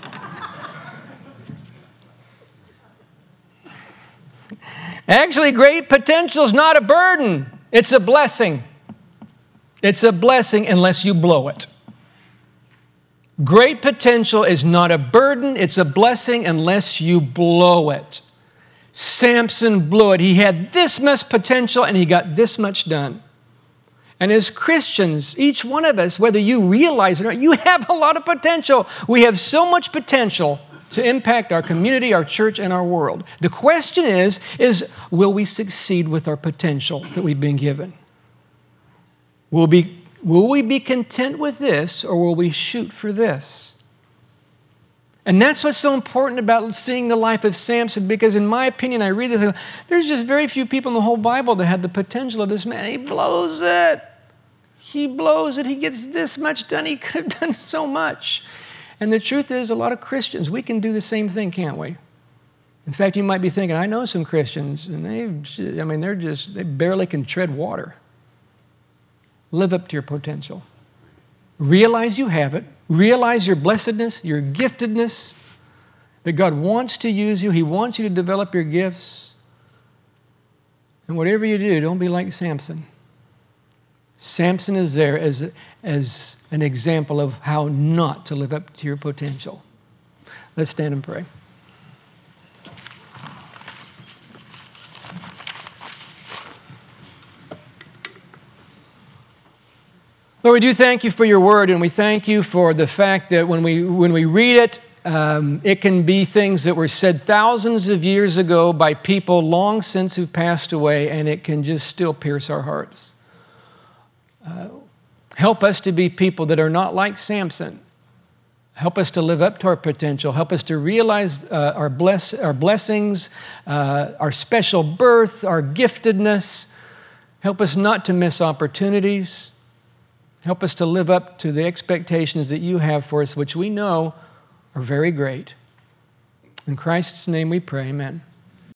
Actually, great potential is not a burden. It's a blessing. It's a blessing unless you blow it. Great potential is not a burden. It's a blessing unless you blow it. Samson blew it. He had this much potential and he got this much done. And as Christians, each one of us, whether you realize it or not, you have a lot of potential. We have so much potential to impact our community, our church, and our world. The question is will we succeed with our potential that we've been given? Will we be content with this, or will we shoot for this? And that's what's so important about seeing the life of Samson, because in my opinion, I read this, there's just very few people in the whole Bible that had the potential of this man. He blows it. He blows it. He gets this much done. He could have done so much. And the truth is, a lot of Christians, we can do the same thing, can't we? In fact, you might be thinking, I know some Christians, and they barely can tread water. Live up to your potential. Realize you have it. Realize your blessedness, your giftedness, that God wants to use you. He wants you to develop your gifts. And whatever you do, don't be like Samson. Samson is there as an example of how not to live up to your potential. Let's stand and pray. Lord, we do thank you for your word, and we thank you for the fact that when we read it, it can be things that were said thousands of years ago by people long since who've passed away, and it can just still pierce our hearts. Help us to be people that are not like Samson. Help us to live up to our potential. Help us to realize our blessings, our special birth, our giftedness. Help us not to miss opportunities. Help us to live up to the expectations that you have for us, which we know are very great. In Christ's name we pray, amen.